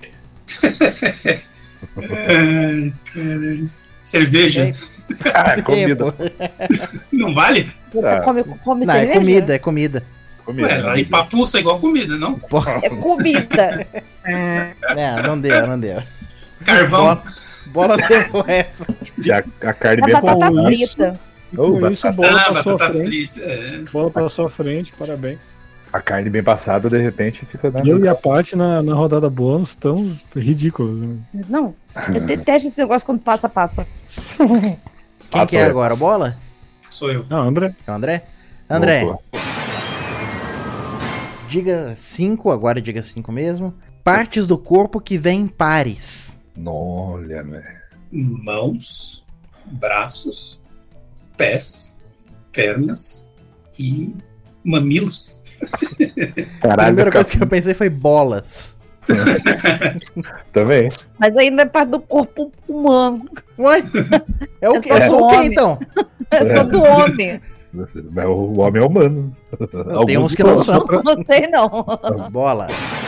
Ai, caralho. Cerveja. Ah, comida. Tempo. Não vale? Você Ah. come, come Não, é cerveja? comida, é comida. Comida. Ué, aí papuça é igual comida, não? É comida. Não, não deu, não deu. Carvão. Bola, bola levou essa. E a, a carne É bem batata passada. frita. Oh, Com isso, batata- bola Ah, pra sua batata frente. frita. É. Bola pra sua frente, parabéns. A carne bem passada, de repente, fica na. Eu e a Paty na, na rodada bônus estão ridículos. Né? Não. Eu detesto esse negócio quando passa, passa. Quem Passa, que é né? agora? Bola? Sou eu. Ah, André. É o André? André, Voltou. diga cinco, agora diga cinco mesmo. Partes do corpo que vêm em pares. Olha, velho. Mãos, braços, pés, pernas e mamilos. A Caralho, primeira cara, coisa que eu pensei foi bolas. também. Mas ainda é parte do corpo humano. Uai, é o É que? só Eu sou o quê homem. então? É só do homem. Mas o homem é humano. Tem uns que não são. Não sei, não. Bola.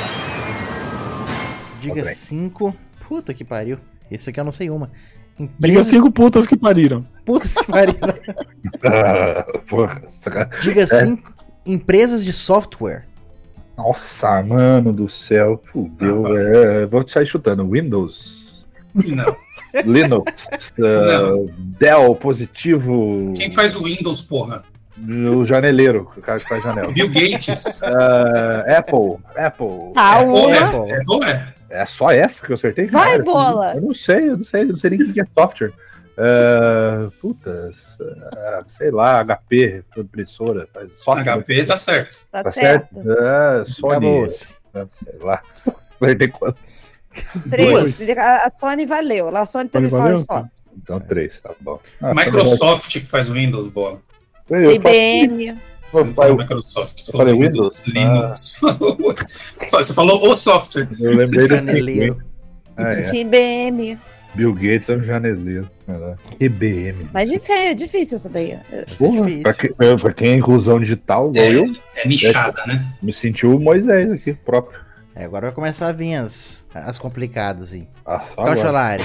Diga André. cinco. Puta que pariu. Esse aqui eu não sei uma. Diga Empresa. cinco putas que pariram. Puta que pariu. Porra, essa- Diga cinco. Empresas de software. Nossa, mano do céu. Fudeu. É, vou sair chutando. Windows, Não. Linux, uh, Dell, positivo. Quem faz o Windows, porra? O janeleiro, o cara que faz janela. Bill Gates. Uh, Apple, Apple. Tá, É, ou uma. é, é, ou é. É só essa que eu acertei? Vai, Cara, bola. Eu não sei, eu não sei, eu não sei nem o que é software. Uh, putas, uh, sei lá, H P, impressora, faz software. H P tá certo. Tá, Tá certo? certo. Uh, Sony, Acabou-se. uh, sei lá. Acertei quantos? Três. A a Sony valeu. Lá a Sony também Sony fala valeu? só. Então três, tá bom. Ah, Microsoft que faz o Windows, bola. tá bom. Eu, I B M. Você não eu, falou eu, Microsoft, você eu falei falou Windows? Linux. Você falou o software. eu lembrei do Janeleiro. Ah, é. Tinha I B M. Bill Gates é um janeleiro. I B M. Mas difí- é difícil essa daí. Isso é Porra, difícil. pra, que, pra quem é inclusão digital, igual eu, É nichada, né? me sentiu o Moisés aqui, próprio. É, agora vai começar a vir as, as complicadas aí. Ah, só agora. Caucholari.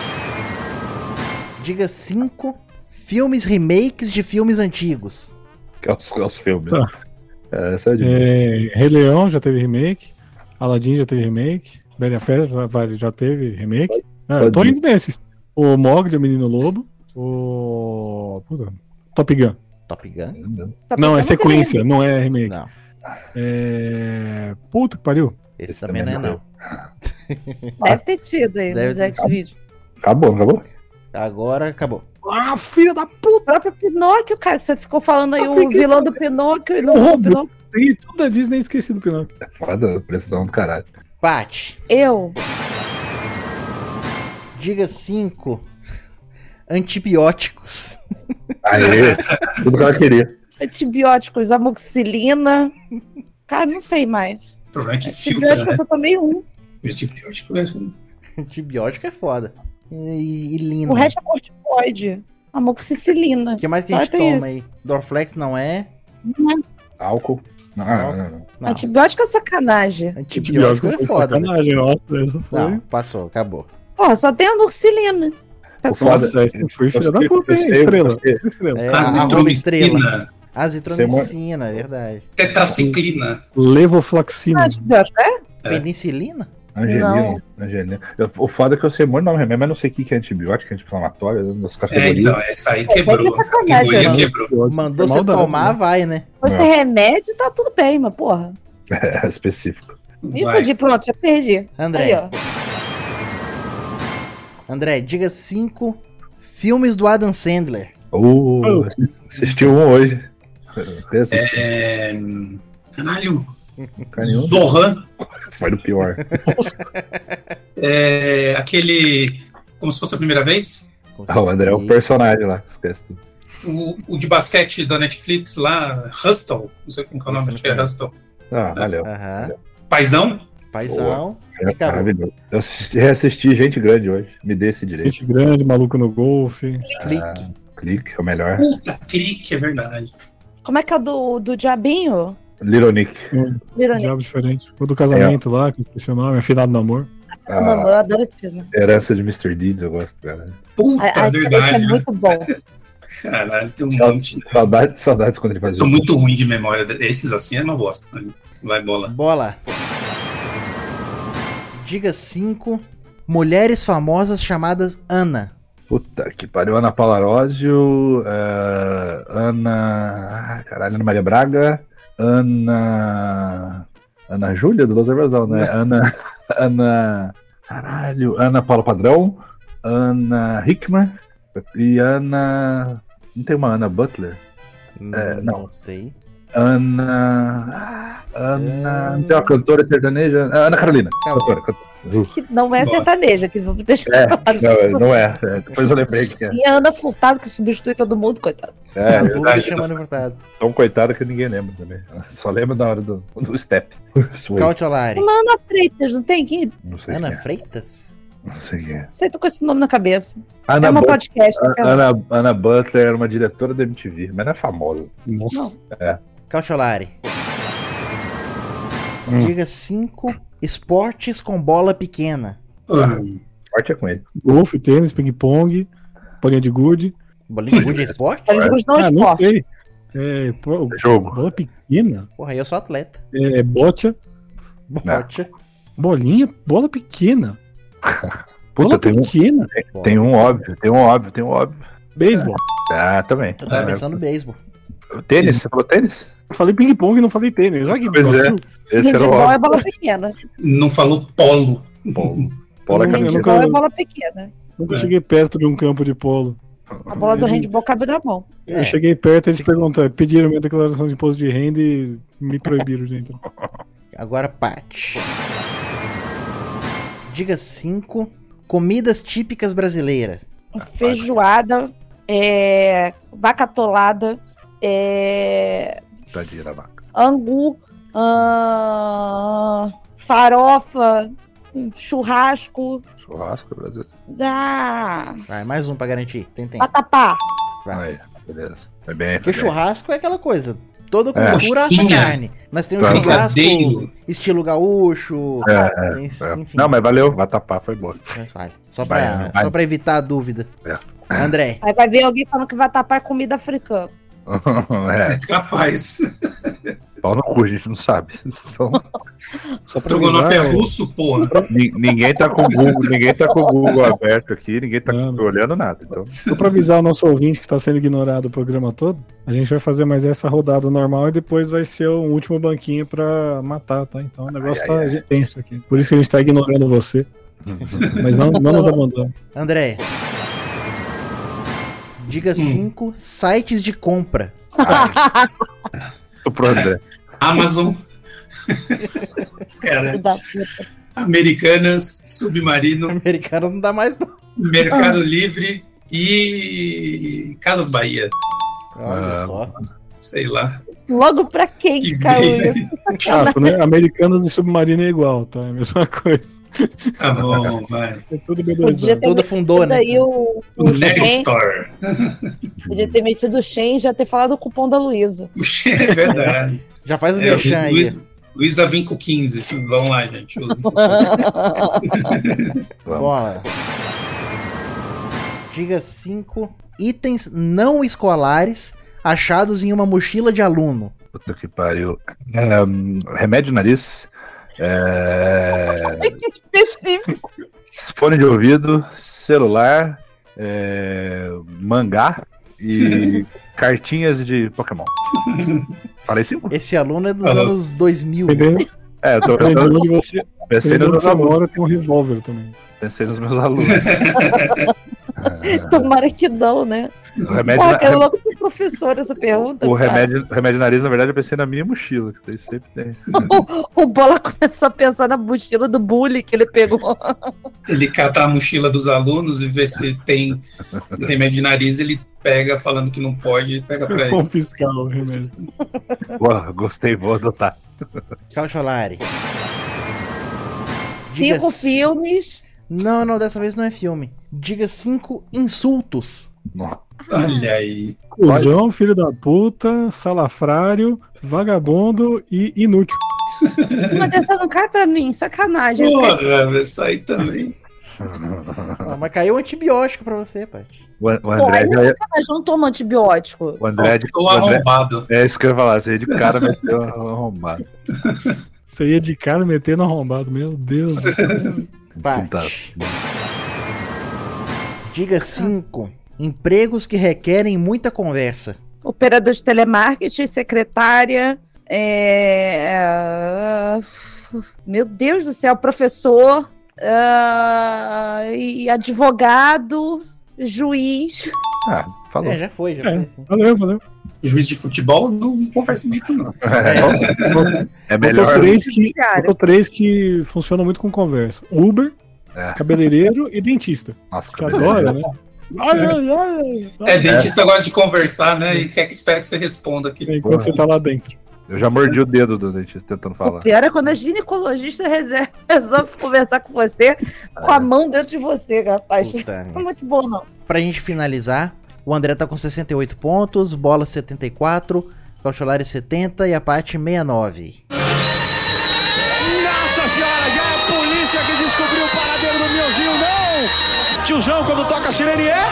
Diga cinco filmes remakes de filmes antigos. Que é os, é os filmes. Tá. É, essa é de É, Rei Leão já teve remake. Aladdin já teve remake. Bela e a Fera já, já teve remake. Ah, só eu tô disso. indo nesses. O Mogli, o Menino Lobo. O... Puta, Top Gun. Top Gun? Tá Não, é pensando que sequência, ele- não é remake. Não. É... Puta que pariu. Esse, Esse também não é, também não. Deve ter tido aí Deve nos ter- X-Videos. Acabou, acabou? Agora acabou. Ah, filha da puta! O próprio Pinóquio, cara, que você ficou falando aí, Eu o fiquei- vilão do Pinóquio e não Óbvio. o Pinóquio. Tem tudo da Disney, esqueci do Pinóquio. É foda, pressão do caralho. Paty, Eu. diga cinco antibióticos. Aê, tudo que ela queria. Antibióticos, amoxicilina. Cara, não sei mais. O problema é que filtra, Antibiótico eu né? só tomei um. Antibiótico é assim. Antibiótico é foda. E, e lina. O resto é corticoide. Amoxicilina. O que mais que a Só gente tem toma isso. aí? Dorflex não é. Álcool. Não, não, não, não. Não. Antibiótico é sacanagem. Antibiótico é foi foda. né? sacanagem, nossa. Essa foi... Não, passou, acabou. Porra, só tem amoxicilina. O foda- Nossa, essa foi filha Eu da sei, puta, eu hein? sei, Estrela. eu sei. Estrela. É, arroba estrela. Azitromicina, Azitromicina, é verdade. tetraciclina. Levoflaxina. Ah, antibiótico é? É. Penicilina? Angelina. Não. Angelina. Eu- O foda é que eu sei muito nome remédio, mas não sei o que que é antibiótico, anti-inflamatório, das É, categorias. então, essa aí Essa aí quebrou. é A sacanagem, categoria né? quebrou. Mandou você Maldade, tomar, né? vai, né? Se fosse remédio, tá tudo bem, mas porra. É específico. Me Vai. fudi, pronto, já perdi. André. Aí, ó. André, diga cinco filmes do Adam Sandler. Uh, Oh. assisti um hoje. Esse É... Caralho. carinho Zohan. foi do pior. É... Aquele... Como se fosse a primeira vez. Ah, o André é o personagem lá, esquece tudo. O, o de basquete da Netflix lá, Hustle. Não sei como que é o nome, Esse acho que é não Hustle. Ah, valeu. Aham. Paizão. Paizão. É E acabou. maravilhoso. Eu assisti, reassisti Gente Grande hoje. Me dê esse direito. Gente grande, maluco no golfe. Clique. Clique, é o melhor. Puta, clique, é verdade. Como é que é o do, do Diabinho? Little Nick. Verônica. Diabo diferente. O do casamento lá, que eu esqueci o nome, Afinado no Amor. Ah, não, eu A adoro esse filme. herança de mister Deeds, eu gosto, cara. Puta, A, a verdade. esse é né? muito bom. Caralho, tem um Sa- monte. Saudades, saudades quando ele Eu fazia. sou muito ruim de memória. Esses assim é uma bosta. Vai, bola. Bola. Diga cinco mulheres famosas chamadas Ana. Puta que pariu. Ana Paula Arósio, eh, Ana. Ah, caralho, Ana Maria Braga, Ana. Ana Júlia do Los Hermanos, não, né? Ana. Ana. Caralho, Ana Paula Padrão, Ana Hickman e Ana. Não tem uma Ana Butler? É, não. Não sei. Ana. ah, Ana. Não tem uma cantora sertaneja? Ah, Ana Carolina. Calma. Cantora, cantora. Que não é Boa. sertaneja, que vamos deixar É, claro. não, não é. é. Depois eu lembrei que é. E a Ana Furtado, que substitui todo mundo, coitado. É, Tá tudo verdade, chamando importado. tão coitado que ninguém lembra também. Só lembra na hora do, do step. Sway. Cautiolari. Uma Ana Freitas, não tem? Que Não sei Ana quem é. Freitas? Não sei quem é. sei, tô com esse nome na cabeça. Ana, é uma But- podcast. A- aquela. Ana, Ana Butler era uma diretora da M T V, mas não é famosa. Nossa. Não. Cautiolari. Hum. Diga cinco esportes com bola pequena. Hum, Forte é com ele. Golfe, tênis, ping-pong, bolinha de gude. Bolinha de gude é esporte? Eles gostam Ah, do não esporte. sei. É, pô, Jogo. bola pequena. Porra, eu sou atleta. É, bocha. Bote. Bolinha, bola pequena. Puta, Bola tem um, pequena. tem um óbvio, tem um óbvio, tem um óbvio. Beisebol. Ah, também. Eu tava Ah, pensando no beisebol. Tênis? Você falou tênis? Eu falei ping-pong e não falei tênis. Olha que Pois é. vacilo. Esse era o Handball é óbvio. bola pequena. não falou polo. Polo. Polo é Eu camiseta. nunca- Handball é bola pequena. Nunca É. cheguei perto de um campo de polo. A bola do Ele- handball cabe na mão. Eu É. cheguei perto e eles perguntaram, pediram minha declaração de imposto de renda e me proibiram, gente. Agora parte. Diga cinco comidas típicas brasileiras. Feijoada, é, vaca atolada, é, Tadinha da vaca. angu, ahn, farofa, churrasco, Churrasco, Brasil. da Vai, mais um pra garantir. Tem tempo. vatapá. Vai. Aí, beleza. Foi bem, Porque foi bem. churrasco é aquela coisa. Toda É. cultura acha Coxinha. carne. Mas tem o Tá. churrasco Brigadeiro. estilo gaúcho. É, tem isso, é. enfim. Não, mas valeu. Vatapá foi boa. Mas vale. Só Vai, pra, vai. só pra evitar a dúvida. É. André. Aí vai ver alguém falando que vatapá é comida africana. é, Capaz. Pau no cu, a gente não sabe. Então, Só pra Estrogonofe é avisar, ó, russo, porra. ni- ninguém tá com o Google, ninguém tá com o Google aberto aqui, ninguém tá Não. olhando nada. Então, só pra avisar o nosso ouvinte que está sendo ignorado o programa todo, a gente vai fazer mais essa rodada normal e depois vai ser o último banquinho pra matar, tá? Então o negócio Ai, tá ai, ai. tenso aqui. Por isso que a gente tá ignorando você. Mas não, não nos abandone. André. Diga cinco sites de compra. tô pro André. Amazon. Cara, Da puta. Americanas, Submarino, Americanos não dá mais, não. Mercado Livre e Casas Bahia. Olha Ah, só. Sei lá. Logo pra quem que Que caiu veio. isso? Chato, né? Americanos e Submarino é igual, tá? É a mesma coisa. Tá bom, vai. É tudo Podia bedoizado. ter Tudo fundou, né? Daí o, O o Nerd Shen, Store. podia ter metido o Shen e já ter falado o cupom da Luísa. Puxa, é verdade. Já faz o É, merchan aí. Luiz, Luiza Vinco quinze. Vamos lá, gente. Usa. Vamos. Bola. Diga cinco itens não escolares achados em uma mochila de aluno. Puta que pariu. É, hum, remédio no nariz. É, Que específico. fone de ouvido, celular, é, mangá e cartinhas de Pokémon. Falei cinco? Esse aluno é dos Alô. anos dois mil. Dependendo, É, eu tô dependendo pensando, onde você, pensei dependendo nos onde meus você alunos. mora, tem um revólver também. Pensei nos meus alunos. Tomara que não, né? O remédio, Pô, na- quero logo pro professor essa pergunta. o cara. remédio, o remédio nariz, na verdade, eu pensei na minha mochila, que daí sempre tem. O, o Bola começou a pensar na mochila do bully que ele pegou. Ele cata a mochila dos alunos e vê se tem remédio de nariz. Ele pega falando que não pode e pega pra ele. Confiscar o remédio. Boa, gostei, vou adotar. Caucholari. Diga Cinco c- filmes. Não, não, dessa vez não é filme. Diga cinco insultos. Nossa. Olha aí. Cusão, filho da puta, salafrário, vagabundo e inútil. Uma dessa não cai pra mim, sacanagem. Porra, isso aí também. Ah, mas caiu um antibiótico pra você, Paty. O, o Pô, André, ainda já- sacanagem, eu não tomo antibiótico. o André, de- Tô o André arrombado. é isso que eu ia falar, você de cara meteu arrombado. Você ia de cara metendo arrombado, meu Deus. do céu. Paty. Diga cinco empregos que requerem muita conversa. Operador de telemarketing, secretária. é, Meu Deus do céu, professor. ah, E advogado. Juiz. Ah, falou. É, já foi, já É, foi. Sim. valeu, valeu. Juiz de futebol não conversa muito, não. É, é Botou melhor. três que, Cara. botou três que funcionam muito com conversa: Uber, É. cabeleireiro e dentista. Nossa, Que adora, né? Ai, ai, ai. É, dentista gosta de conversar, né? E quer que espera que você responda aqui. Enquanto você tá lá dentro. Eu já mordi o dedo do dentista tentando O falar. pior é quando a ginecologista reserva- resolve conversar com você com a mão dentro de você, rapaz. Puta, Não é muito bom, não. Pra gente finalizar, o André tá com sessenta e oito pontos, Bola setenta e quatro, Caucholari setenta e a Paty sessenta e nove. Nossa senhora, já é a polícia que descobriu o paradeiro do Miozinho, não! Tiozão, quando toca a sirene é...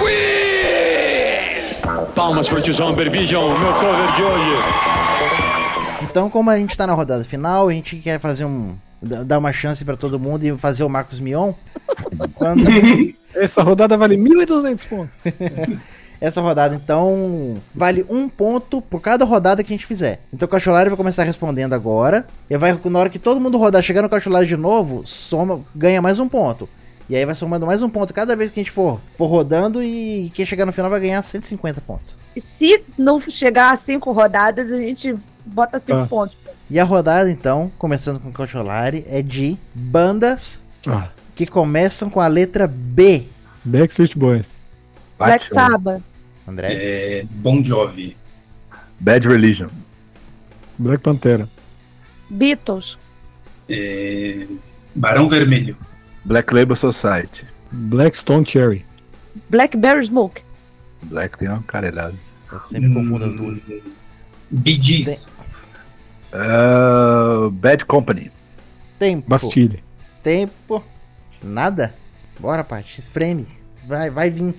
Ui! Palmas pro tiozão Ambervision, meu cover de hoje. Então, como a gente tá na rodada final, a gente quer fazer um... d- dar uma chance pra todo mundo e fazer o Marcos Mion. Quando... Essa rodada vale mil e duzentos pontos. Essa rodada, então, vale um ponto por cada rodada que a gente fizer. Então o Caucholari vai começar respondendo agora. E vai, na hora que todo mundo rodar, chegar no Caucholari de novo, soma, ganha mais um ponto. E aí vai somando mais um ponto cada vez que a gente for, for rodando. E quem chegar no final vai ganhar cento e cinquenta pontos. E se não chegar a cinco rodadas, a gente bota cinco Tá. pontos. E a rodada, então, começando com o Caucholari, é de bandas Ah, que começam com a letra B. Backstreet Boys. Black Bate- Sabbath, André? É, Bon Jovi. Bad Religion. Black Pantera. Beatles, É, Barão Vermelho. Black Label Society. Black Stone Cherry. Blackberry Smoke, Black tem uma carelhada. Eu sempre confundo as duas. Bee Gees. Uh, Bad Company. Tempo. Bastille. Tempo. Nada? Bora, Paty. X-Frame. Vai, vai vir.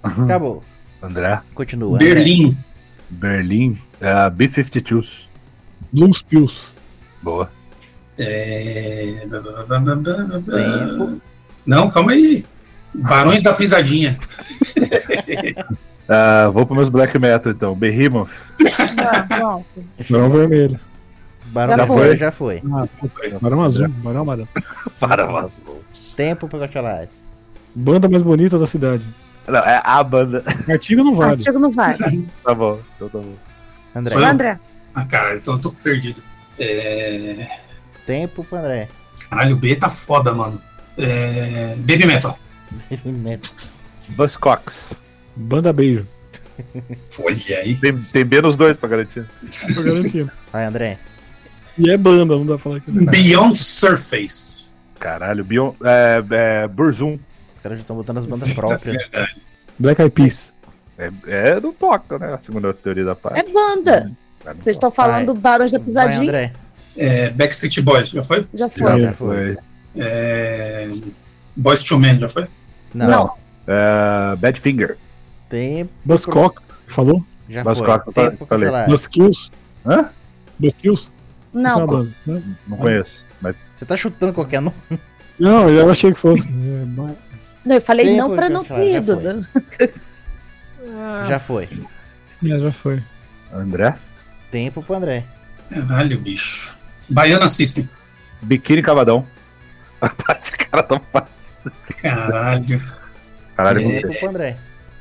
Acabou. André. Continua. André. Berlim. Berlim. Uh, B cinquenta e dois. Blues Pills. Boa. É... Tempo. Não, calma aí. Barões da Pisadinha. Ah, vou para meus black metal então. Behemoth. Ah, pronto. Barão Vermelho. Barão Já Vermelho foi? já foi. Ah, puta, Barão Azul. Barão Amarelo. Para o azul. Tempo pra Cautelar. Banda mais bonita da cidade. Não, é a banda. Artigo não vale. Artigo não vai. Tá bom, então tá bom. André. Sou eu? André. Ah, cara, então eu tô perdido. É... Tempo pro André. Caralho, o B tá foda, mano. É... Baby Metal. Buzzcocks. Banda Beijo. Olha aí. Tem, tem B nos dois pra garantir. Tô garantindo. Vai, André. E é banda, não dá pra falar que não. Beyond Surface. Caralho, Bion, é, é, Burzum. Os caras já estão botando as bandas próprias. Black Eyed Peas. É, é não toca, né? A segunda teoria da parte. É banda. É, não Vocês estão falando Vai. Barões da Vai, Pisadinha? André. É... Backstreet Boys, já foi? Já toca. foi. Já Já foi. É... Boys to Men, já foi? Não. Não. É, Badfinger. Tempo. Buzzcock. Falou? Já Buzzcock, foi. eu Tempo pra falei. Cautelar. Buzzkills. Hã? Buzzkills? Isso é uma Não. banda, né? Não conheço. Mas Você tá chutando qualquer nome. Não, eu achei que fosse. É, mas- Não, eu falei Tempo, não pra não Cautelar, ter já ido. foi. Já foi. É, já foi. André? Tempo pro André. Caralho, bicho. Baiana System. Biquíni Cavadão. A parte cara tão fácil. Caralho. Caralho, É. Tempo pro André.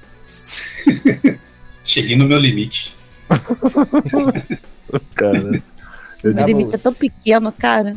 Cheguei no meu limite. cara. Eu O Tá limite é tão pequeno, cara.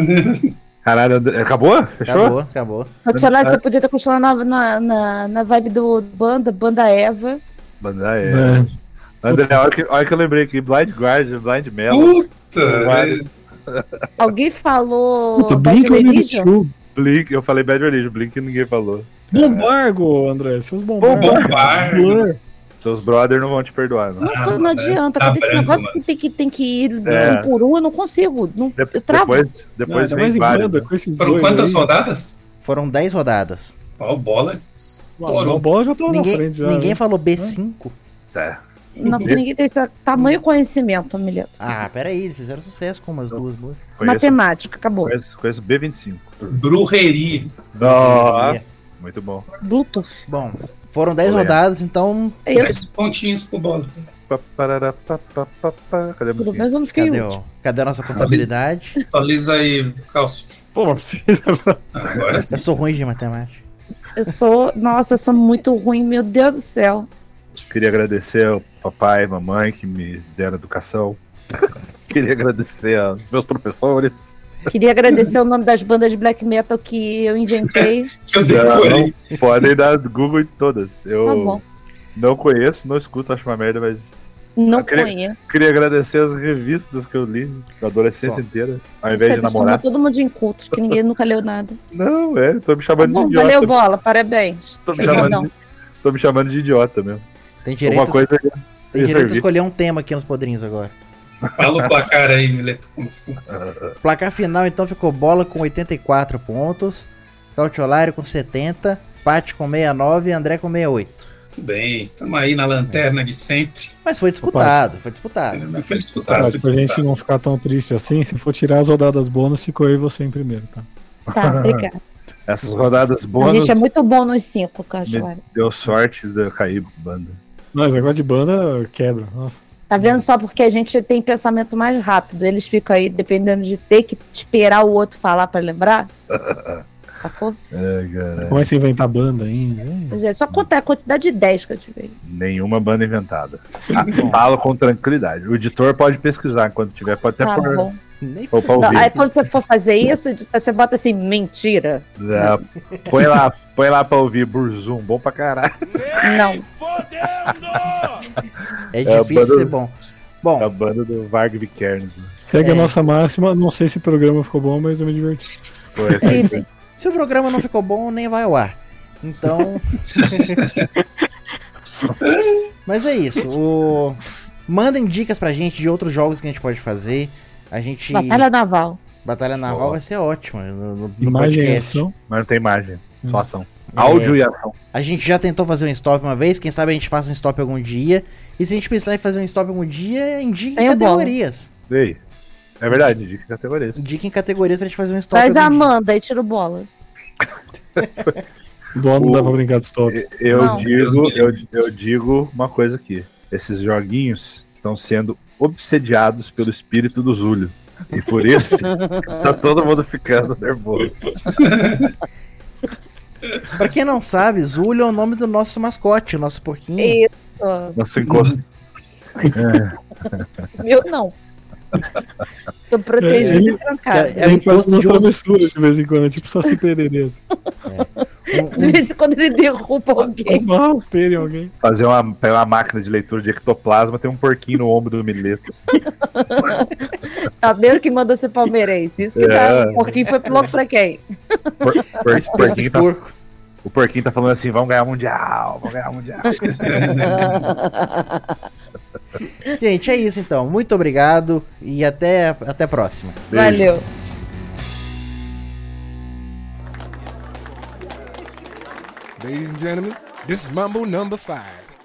Caralho, André. Acabou? Fechou? Acabou, acabou. Continuar, você podia ter continuado na, na, na, na vibe do banda, banda Eva. Banda é. É. André, a hora que, a hora que eu lembrei aqui, Blind Guardian, Blind Melon, Puta. Vários. Alguém falou Puta, Bad Blink Religion? one eighty-two. Blink, eu falei Bad Religion, Blink ninguém falou. Bombargo, André. Seus bombargos. Bombargo. Blur. Seus brothers não vão te perdoar, não. Não, Ah, não é. adianta. Tá Quando esse branco, negócio mano. que tem, que tem que ir É. um por um, eu não consigo. Não, De- eu travo. depois depois Ah, ainda vem mais em vários. banda, com esses Foram dois quantas aí. rodadas? Foram dez rodadas. Ó, bola. Ah, o João Bola já tava na Ninguém, frente já. ninguém né? falou B cinco. Tá. Não, porque ninguém tem esse tamanho conhecimento, Mileto. Ah, peraí, eles fizeram sucesso com umas duas músicas. Conheço, Matemática, acabou. conheço, conheço B vinte e cinco. Brujeria. Nossa, muito bom. Bluetooth. Bom, foram dez Olha. rodadas, então. É isso. Dez pontinhos pro bola. Pa, parará, pa, pa, pa, pa. Cadê a Pelo musiquinha? menos eu não fiquei Cadê, útil. o, cadê a nossa contabilidade? Atualiza aí, Calcio. Pô, mas precisa. Agora sim. Eu sou ruim de matemática. Eu sou. Nossa, eu sou muito ruim, meu Deus do céu. Queria agradecer ao papai e mamãe que me deram educação. Queria agradecer aos meus professores. Queria agradecer o nome das bandas de black metal que eu inventei. Que eu decorei. Não, podem dar Google em todas. Eu Tá bom. não conheço, não escuto, acho uma merda, mas Não Eu queria- conheço. queria agradecer as revistas que eu li da adolescência Só. inteira, ao Você invés de acostuma namorar. todo mundo de inculto, que ninguém nunca leu nada. Não, é, tô me Tá chamando bom, de idiota. valeu, bola, parabéns. Tô me, Sim, chamando não. de, tô me chamando de idiota mesmo. Tem direito, Uma coisa tem direito a servir. escolher um tema aqui nos podrinhos agora. Fala o placar aí, Mileto. Como foi? Placar final então ficou Bola com oitenta e quatro pontos, Cautiolário com setenta, Pati com sessenta e nove e André com sessenta e oito. Tudo bem, estamos aí na lanterna de sempre. Mas foi disputado, foi disputado. Mas foi disputado, Tá, foi pra gente disputado. não ficar tão triste assim, se for tirar as rodadas bônus, ficou eu e você em primeiro, tá? Tá, obrigada. Essas rodadas A bônus gente é muito bom nos cinco, me Cachoeira. deu sorte de eu cair banda. Não, esse negócio de banda quebra. Nossa. Tá vendo só porque a gente tem pensamento mais rápido. Eles ficam aí dependendo de ter que esperar o outro falar pra lembrar. Sacou? É, cara. Começa a inventar banda ainda. hein? Pois é, só contar a quantidade de dez que eu tive. Nenhuma banda inventada. Ah, falo com tranquilidade. O editor pode pesquisar enquanto tiver, pode até Tá pôr. bom. Nem Ou pra Não, ouvir. aí quando você for fazer isso, você bota assim, mentira. É, põe lá, põe lá pra ouvir Burzum, bom pra caralho. Não. É É a difícil banda- ser bom. Bom, A banda do Varg Vikernes. Segue É. a nossa máxima. Não sei se o programa ficou bom, mas eu me diverti. Foi, Idem. se o programa não ficou bom, nem vai ao ar. Então. Mas é isso. O... Mandem dicas pra gente de outros jogos que a gente pode fazer. A gente. Batalha naval. Batalha naval Boa. vai ser ótima no, no, no Imagem e podcast. ação. Mas não tem imagem, Hum. só ação. Áudio e ação. A gente já tentou fazer um stop uma vez, quem sabe a gente faça um stop algum dia. E se a gente precisar em fazer um stop algum dia, indique Sem o bolo. categorias. Ei, É verdade, dica em categorias. Dica em categorias pra gente fazer um stop. Faz a algum dia. Amanda e tira o bola. Bola não O- dá pra brincar de stop. Eu Não. digo, eu, eu digo uma coisa aqui. Esses joguinhos estão sendo obsediados pelo espírito do Zúlio. E por isso tá todo mundo ficando nervoso. Pra quem não sabe, Zúlio é o nome do nosso mascote, o nosso porquinho. Isso. Nosso encosto. É. Meu não. Tô protegendo e trancada. É, é o Ele faz imposto umas de osso. travessuras de vez em quando, tipo Saci Perereza. De vez em quando ele derruba Faz alguém. uma rasteira em alguém. Fazer uma, pegar uma máquina de leitura de ectoplasma, tem um porquinho no ombro do Mileto. Tá vendo que manda ser palmeirense? Isso que É. tá. O porquinho foi logo pra quem? Por, por, Porco de porquinho tá, porco. o porquinho tá falando assim: vamos ganhar o mundial, vamos ganhar o mundial. Gente, é isso então. Muito obrigado e até, até a próxima. Beijo. Valeu. Ladies and gentlemen, this is Mambo number five.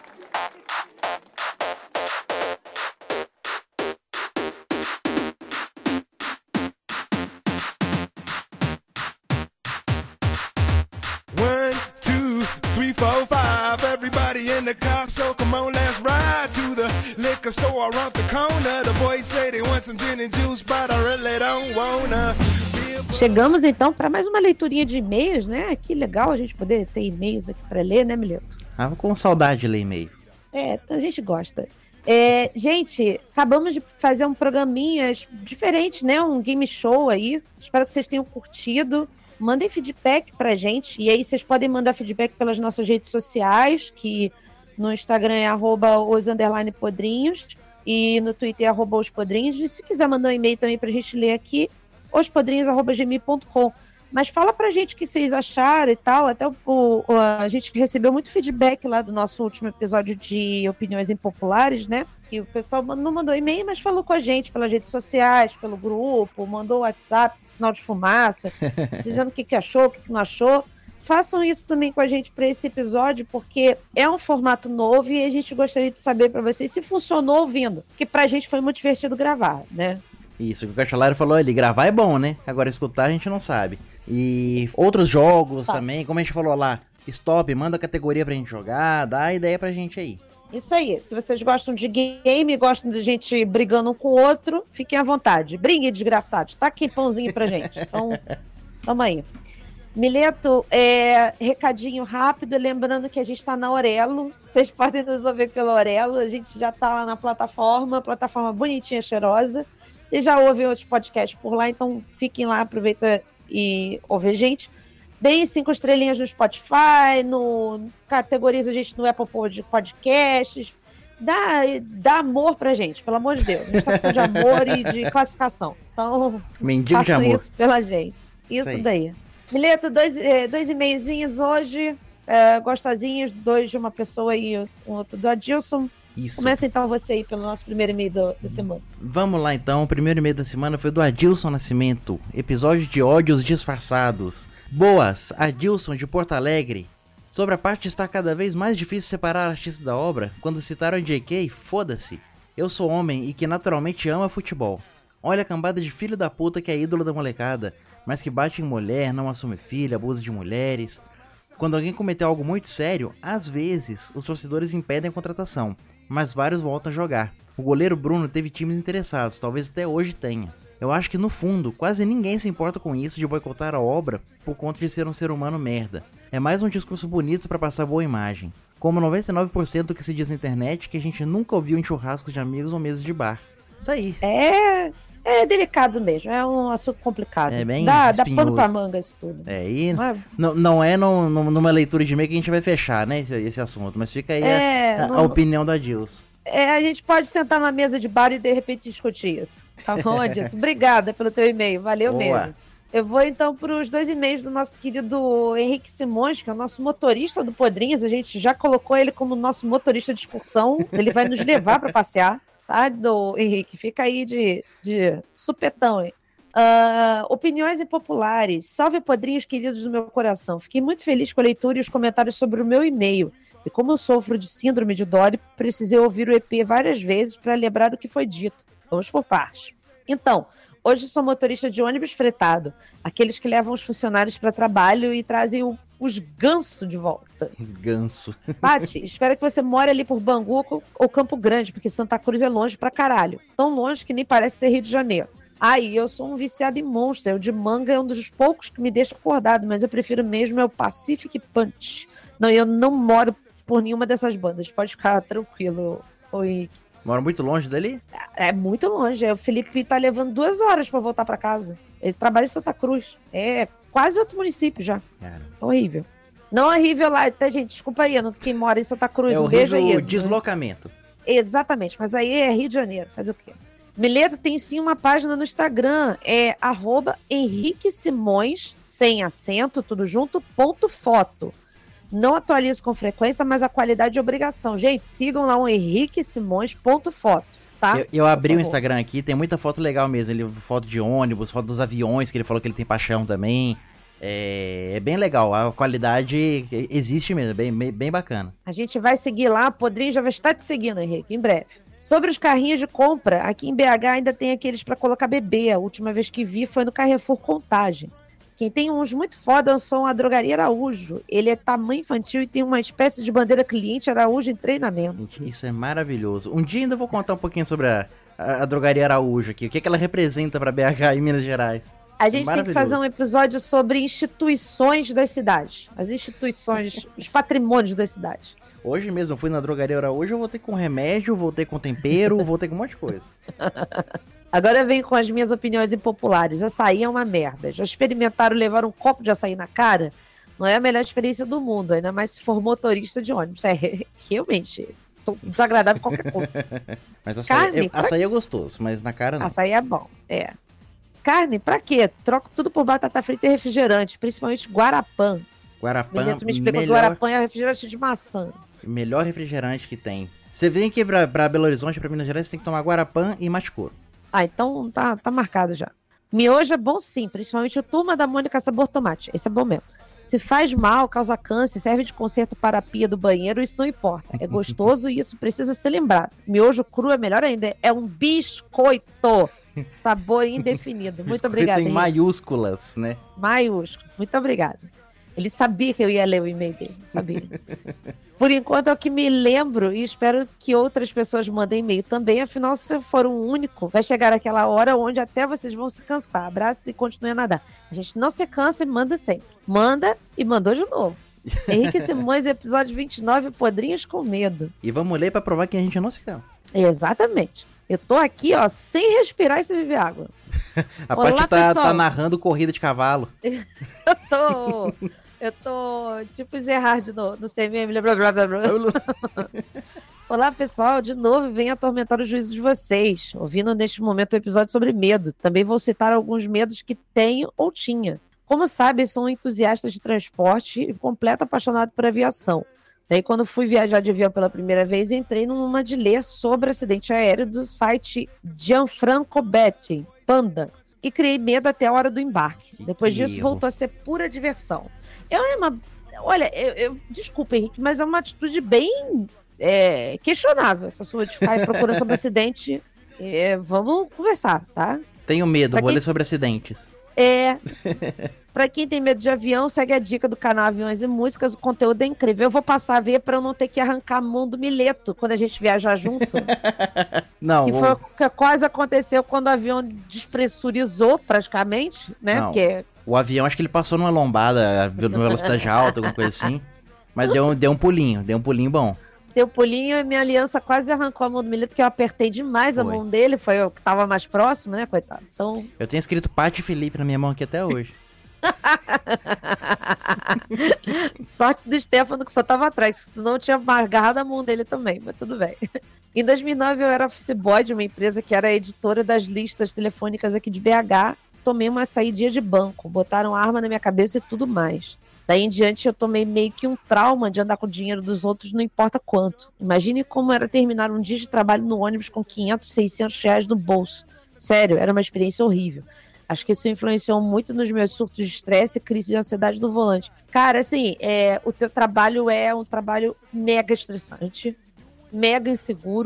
One, two, three, four, five. Everybody in the car, so come on, let's ride to the liquor store around the corner. The boys say they want some gin and juice, but I really don't wanna. Chegamos então para mais uma leiturinha de e-mails, né? Que legal a gente poder ter e-mails aqui para ler, né, Mileto? Ah, com saudade de ler e-mail. É, a gente gosta. É, gente, acabamos de fazer um programinha diferente, né? Um game show aí. Espero que vocês tenham curtido. Mandem feedback pra gente. E aí vocês podem mandar feedback pelas nossas redes sociais, que no Instagram é arroba os underline podrinhos e no Twitter é arroba os podrinhos. E se quiser mandar um e-mail também pra gente ler aqui, ospodrinhos arroba gmail ponto com. Mas fala pra gente o que vocês acharam e tal. Até o, o, a gente recebeu muito feedback lá do nosso último episódio de opiniões impopulares, né? Que o pessoal não mandou e-mail, mas falou com a gente pelas redes sociais, pelo grupo, mandou WhatsApp, sinal de fumaça, dizendo o que, que achou, o que, que não achou. Façam isso também com a gente para esse episódio, porque é um formato novo e a gente gostaria de saber para vocês se funcionou ouvindo. Porque pra gente foi muito divertido gravar, né? Isso, o que o Cacholário falou, ele gravar é bom, né? Agora escutar a gente não sabe. E outros jogos Tá. também, como a gente falou lá, stop, manda a categoria pra gente jogar, dá a ideia pra gente aí. Isso aí. Se vocês gostam de game, gostam de gente brigando um com o outro, fiquem à vontade. Briguem, desgraçados. Tá aqui pãozinho pra gente. Então, tamo aí. Mileto, é, recadinho rápido, lembrando que a gente tá na Orelo. Vocês podem nos ouvir pela Orelo. A gente já tá lá na plataforma, plataforma bonitinha, cheirosa. Vocês já ouvem outros podcasts por lá, então fiquem lá, aproveita e ouve a gente. Deem cinco estrelinhas no Spotify, no categoriza a gente no Apple Podcasts. Dá, dá amor pra gente, pelo amor de Deus. A gente tá precisando de amor e de classificação. Então, Mendigo de façam amor. isso pela gente. Isso, Isso aí. daí. Mileto, dois, eh, dois e-mailzinhos hoje, eh, gostosinhos, dois de uma pessoa e um outro do Adilson. Isso. Começa então você aí pelo nosso primeiro e-mail do- da semana. Vamos lá então, o primeiro e-mail da semana foi do Adilson Nascimento, episódio de ódios disfarçados. Boas, Adilson de Porto Alegre. Sobre a parte de estar cada vez mais difícil separar artista da obra, quando citaram a J K, foda-se. Eu sou homem e que naturalmente ama futebol. Olha a cambada de filho da puta que é ídolo da molecada, mas que bate em mulher, não assume filha, abusa de mulheres. Quando alguém cometeu algo muito sério, às vezes os torcedores impedem a contratação, mas vários voltam a jogar. O goleiro Bruno teve times interessados, talvez até hoje tenha. Eu acho que no fundo, quase ninguém se importa com isso de boicotar a obra por conta de ser um ser humano merda. É mais um discurso bonito pra passar boa imagem. Como noventa e nove por cento do que se diz na internet que a gente nunca ouviu em churrascos de amigos ou mesas de bar. Isso aí. É, é delicado mesmo, é um assunto complicado. É bem dá, dá espinhoso. pano pra manga isso tudo. É, e Não é? não, não é no- no- numa leitura de e-mail que a gente vai fechar, né, esse, esse assunto, mas fica aí a- É, a, a não- opinião da Dilson. É, a gente pode sentar na mesa de bar e de repente discutir isso. Tá bom, Adilson? Obrigada pelo teu e-mail, valeu Boa. mesmo. Eu vou então para os dois e-mails do nosso querido Henrique Simões, que é o nosso motorista do Podrinhos. A gente já colocou ele como nosso motorista de excursão. Ele vai nos levar para passear, tá, do Henrique? Fica aí de, de supetão, hein? Ah, opiniões impopulares. Salve, Podrinhos queridos do meu coração. Fiquei muito feliz com a leitura e os comentários sobre o meu e-mail. E como eu sofro de síndrome de Dory, precisei ouvir o E P várias vezes para lembrar do que foi dito. Vamos por partes. Então, hoje sou motorista de ônibus fretado, aqueles que levam os funcionários para trabalho e trazem o, os gansos de volta. Os ganso. Paty, espero que você more ali por Bangu ou Campo Grande, porque Santa Cruz é longe pra caralho. Tão longe que nem parece ser Rio de Janeiro. Ai, eu sou um viciado em Monster. O de manga é um dos poucos que me deixa acordado, mas eu prefiro mesmo é o Pacific Punch. Não, eu não moro por nenhuma dessas bandas. Pode ficar tranquilo, oi. Mora muito longe dali? É, é muito longe. O Felipe tá levando duas horas pra voltar pra casa. Ele trabalha em Santa Cruz. É quase outro município já. Cara. Horrível. Não horrível lá, tá, gente? Desculpa aí, não- quem mora em Santa Cruz. É um beijo horrível aí. o deslocamento. Exatamente, mas aí é Rio de Janeiro, fazer o quê? Mileto tem sim uma página no Instagram, é arroba Henrique Simões, sem acento, tudo junto, ponto foto. Não atualizo com frequência, mas a qualidade é obrigação. Gente, sigam lá o Henrique Simões, ponto foto, tá? Eu, eu abri o favor. Instagram aqui, tem muita foto legal mesmo. Ele, foto de ônibus, foto dos aviões, que ele falou que ele tem paixão também. É, é bem legal, a qualidade existe mesmo, é bem, bem, bem bacana. A gente vai seguir lá, o Podrinho já vai estar te seguindo, Henrique, em breve. Sobre os carrinhos de compra, aqui em B H ainda tem aqueles para colocar bebê. A última vez que vi foi no Carrefour Contagem. Quem tem uns muito foda são a Drogaria Araújo. Ele é tamanho infantil e tem uma espécie de bandeira cliente Araújo em treinamento. Gente, isso é maravilhoso. Um dia ainda vou contar um pouquinho sobre a, a, a Drogaria Araújo aqui, o que, que ela representa para B H e Minas Gerais. A gente tem que Maravilhoso. fazer um episódio sobre instituições das cidades. As instituições, os patrimônios das cidades. Hoje mesmo eu fui na Drogaria Araújo, eu voltei com remédio, voltei com tempero, voltei com um monte de coisa. Agora eu venho com as minhas opiniões impopulares. Açaí é uma merda. Já experimentaram levar um copo de açaí na cara? Não é a melhor experiência do mundo, ainda mais se for motorista de ônibus. É, realmente, tô desagradável qualquer coisa. Mas açaí, Carne, é, pra- açaí é gostoso, mas na cara não. Açaí é bom, é. Carne, pra quê? Troco tudo por batata frita e refrigerante, principalmente Guarapã. Guarapã, Mileto me explica que melhor, Guarapã é refrigerante de maçã. melhor refrigerante que tem. Você vem aqui pra, pra Belo Horizonte, pra Minas Gerais, você tem que tomar Guarapã e Maticoro. Ah, então tá, tá marcado já. Miojo é bom sim, principalmente o Turma da Mônica Sabor Tomate. Esse é bom mesmo. Se faz mal, causa câncer, serve de conserto para a pia do banheiro, isso não importa. É gostoso e isso precisa ser lembrado. Miojo cru é melhor ainda, é um biscoito. Sabor indefinido. Muito Biscoito obrigada. em Henrique. maiúsculas, né? Maiúsculo. Muito obrigada. Ele sabia que eu ia ler o e-mail dele, sabia. Por enquanto é o que me lembro e espero que outras pessoas mandem e-mail também. Afinal, se eu for um único, vai chegar aquela hora onde até vocês vão se cansar. Abraços e continue a nadar. A gente não se cansa e manda sempre. Manda e mandou de novo. Henrique Simões, episódio vinte e nove, Podrinhos com Medo. E vamos ler pra provar que a gente não se cansa. Exatamente. Eu tô aqui, ó, sem respirar e sem beber água. A Olá, parte tá, pessoal. tá narrando corrida de cavalo. Eu tô... Eu tô tipo Zerhard no, no C M M, blá, blá, blá, blá. Olá, pessoal. De novo, venho atormentar o juízo de vocês. Ouvindo neste momento o episódio sobre medo. Também vou citar alguns medos que tenho ou tinha. Como sabem, sou um entusiasta de transporte e completo apaixonado por aviação. Daí, quando fui viajar de avião pela primeira vez, entrei numa de ler sobre acidente aéreo do site Gianfranco Betting, Panda, e criei medo até a hora do embarque. Que Depois disso, erro. voltou a ser pura diversão. É uma... Olha, eu, eu... desculpa, Henrique, mas é uma atitude bem é, questionável, essa sua de ficar aí procurando sobre acidente. É, vamos conversar, tá? Tenho medo, Pra vou quem- ler sobre acidentes. É. Pra quem tem medo de avião, segue a dica do canal Aviões e Músicas, o conteúdo é incrível. Eu vou passar a ver pra eu não ter que arrancar a mão do Mileto quando a gente viajar junto. Não, Que o- foi o que quase aconteceu quando o avião despressurizou praticamente, né? Não. Porque o avião, acho que ele passou numa lombada, numa velocidade alta, alguma coisa assim. Mas deu, um- deu um pulinho, deu um pulinho bom. deu pulinho e minha aliança quase arrancou a mão do Mileto, que eu apertei demais a Foi. mão dele, foi o que tava mais próximo, né, coitado? Então, Eu tenho escrito Paty Felipe na minha mão aqui até hoje. sorte do Stefano que só tava atrás, senão eu tinha agarrado a mão dele também, mas tudo bem. Em dois mil e nove eu era office boy de uma empresa que era editora das listas telefônicas aqui de B H. Tomei uma saidinha de banco, botaram arma na minha cabeça e tudo mais. Daí em diante eu tomei meio que um trauma de andar com o dinheiro dos outros, não importa quanto. Imagine como era terminar um dia de trabalho no ônibus com quinhentos, seiscentos reais no bolso. Sério, era uma experiência horrível. Acho que isso influenciou muito nos meus surtos de estresse e crise de ansiedade no volante. Cara, assim, é, o teu trabalho é um trabalho mega estressante, mega inseguro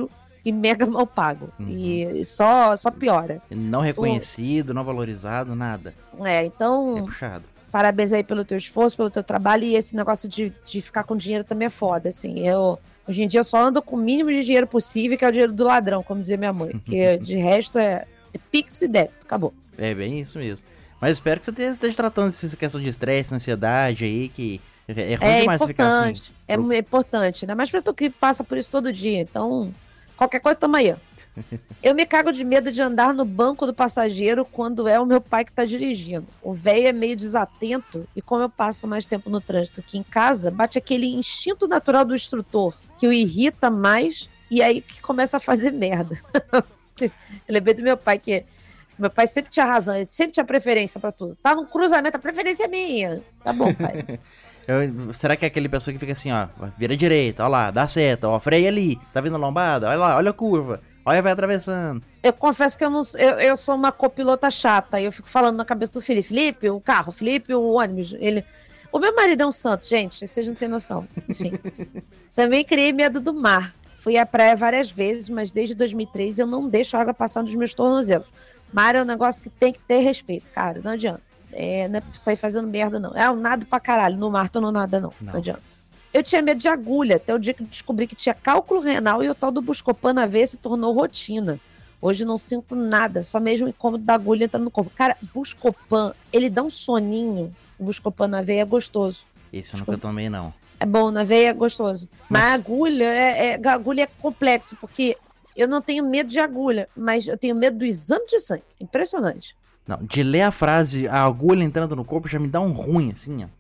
e mega mal pago. Uhum. E só, só piora. Não reconhecido, o... não valorizado, nada. É, então... É puxado. Parabéns aí pelo teu esforço, pelo teu trabalho, e esse negócio de, de ficar com dinheiro também é foda, assim. Eu, hoje em dia eu só ando com o mínimo de dinheiro possível, que é o dinheiro do ladrão, como dizia minha mãe. Porque de resto é, é pix e débito, acabou. É bem isso mesmo. Mas espero que você esteja, esteja tratando essa questão de estresse, ansiedade aí, que é ruim é demais ficar assim. Importante, é pro... importante, ainda mais pra tu que passa por isso todo dia. Então, qualquer coisa, tamo aí. Eu me cago de medo de andar no banco do passageiro quando é o meu pai que tá dirigindo. O velho é meio desatento e como eu passo mais tempo no trânsito que em casa, bate aquele instinto natural do instrutor que o irrita mais e aí que começa a fazer merda. Eu lembrei do meu pai que meu pai sempre tinha razão, ele sempre tinha preferência pra tudo. Tá no cruzamento, a preferência é minha. Tá bom, pai. Eu, será que é aquele pessoa que fica assim, ó, vira à direita, ó lá, dá seta, ó, freia ali, tá vindo a lombada, olha lá, olha a curva. Olha, vai atravessando. Eu confesso que eu não eu, eu sou uma copilota chata. Eu fico falando na cabeça do Felipe. Felipe, o carro. Felipe, o ônibus. Ele... O meu marido é um santo, gente. Vocês não têm noção. Enfim. Também criei medo do mar. Fui à praia várias vezes, mas desde dois mil e três eu não deixo a água passar nos meus tornozelos. Mar é um negócio que tem que ter respeito, cara. Não adianta. É, não é pra sair fazendo merda, não. É um nado pra caralho. No mar tu não nada, não. Não, não adianta. Eu tinha medo de agulha, até o dia que descobri que tinha cálculo renal e o tal do Buscopan na veia se tornou rotina. Hoje não sinto nada, só mesmo o incômodo da agulha entrando no corpo. Cara, Buscopan, ele dá um soninho. O Buscopan na veia é gostoso. Esse eu nunca tomei, não. É bom, na veia é gostoso. Mas, mas a agulha é, é, a agulha é complexo, porque eu não tenho medo de agulha, mas eu tenho medo do exame de sangue. Impressionante. Não, de ler a frase, a agulha entrando no corpo já me dá um ruim, assim, ó.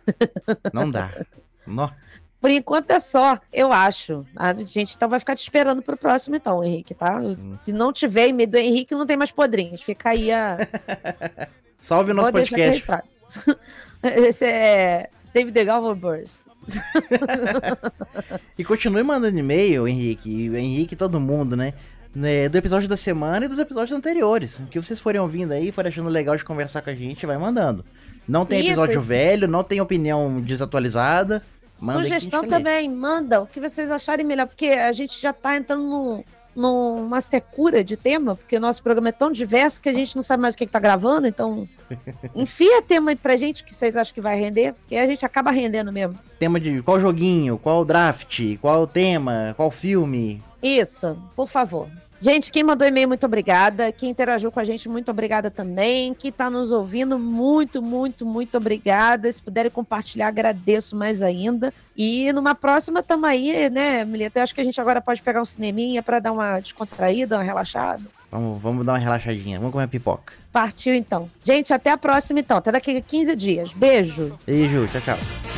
Não dá. Não. Por enquanto é só, eu acho. A gente então vai ficar te esperando pro próximo, então, Henrique, tá? Hum. Se não tiver medo do Henrique, não tem mais podrinhos. Fica aí a. Salve o nosso podcast. Esse é Save the Galvan Birds. E continue mandando e-mail, Henrique. Henrique, todo mundo, né? Do episódio da semana e dos episódios anteriores. O que vocês forem ouvindo aí, forem achando legal de conversar com a gente, vai mandando. Não tem episódio isso, velho, não tem opinião desatualizada. Manda sugestão também, manda o que vocês acharem melhor, porque a gente já tá entrando num, numa secura de tema, porque o nosso programa é tão diverso que a gente não sabe mais o que, que tá gravando, então enfia tema aí pra gente que vocês acham que vai render, porque a gente acaba rendendo mesmo. Tema de qual joguinho, qual draft, qual tema, qual filme. Isso, por favor. Gente, quem mandou e-mail, muito obrigada. Quem interagiu com a gente, muito obrigada também. Quem tá nos ouvindo, muito, muito, muito obrigada. Se puderem compartilhar, agradeço mais ainda. E numa próxima tamo aí, né, Mileta? Eu acho que a gente agora pode pegar um cineminha pra dar uma descontraída, uma relaxada. Vamos, vamos dar uma relaxadinha. Vamos comer pipoca. Partiu, então. Gente, até a próxima, então. Até daqui a quinze dias. Beijo. Beijo. Tchau, tchau.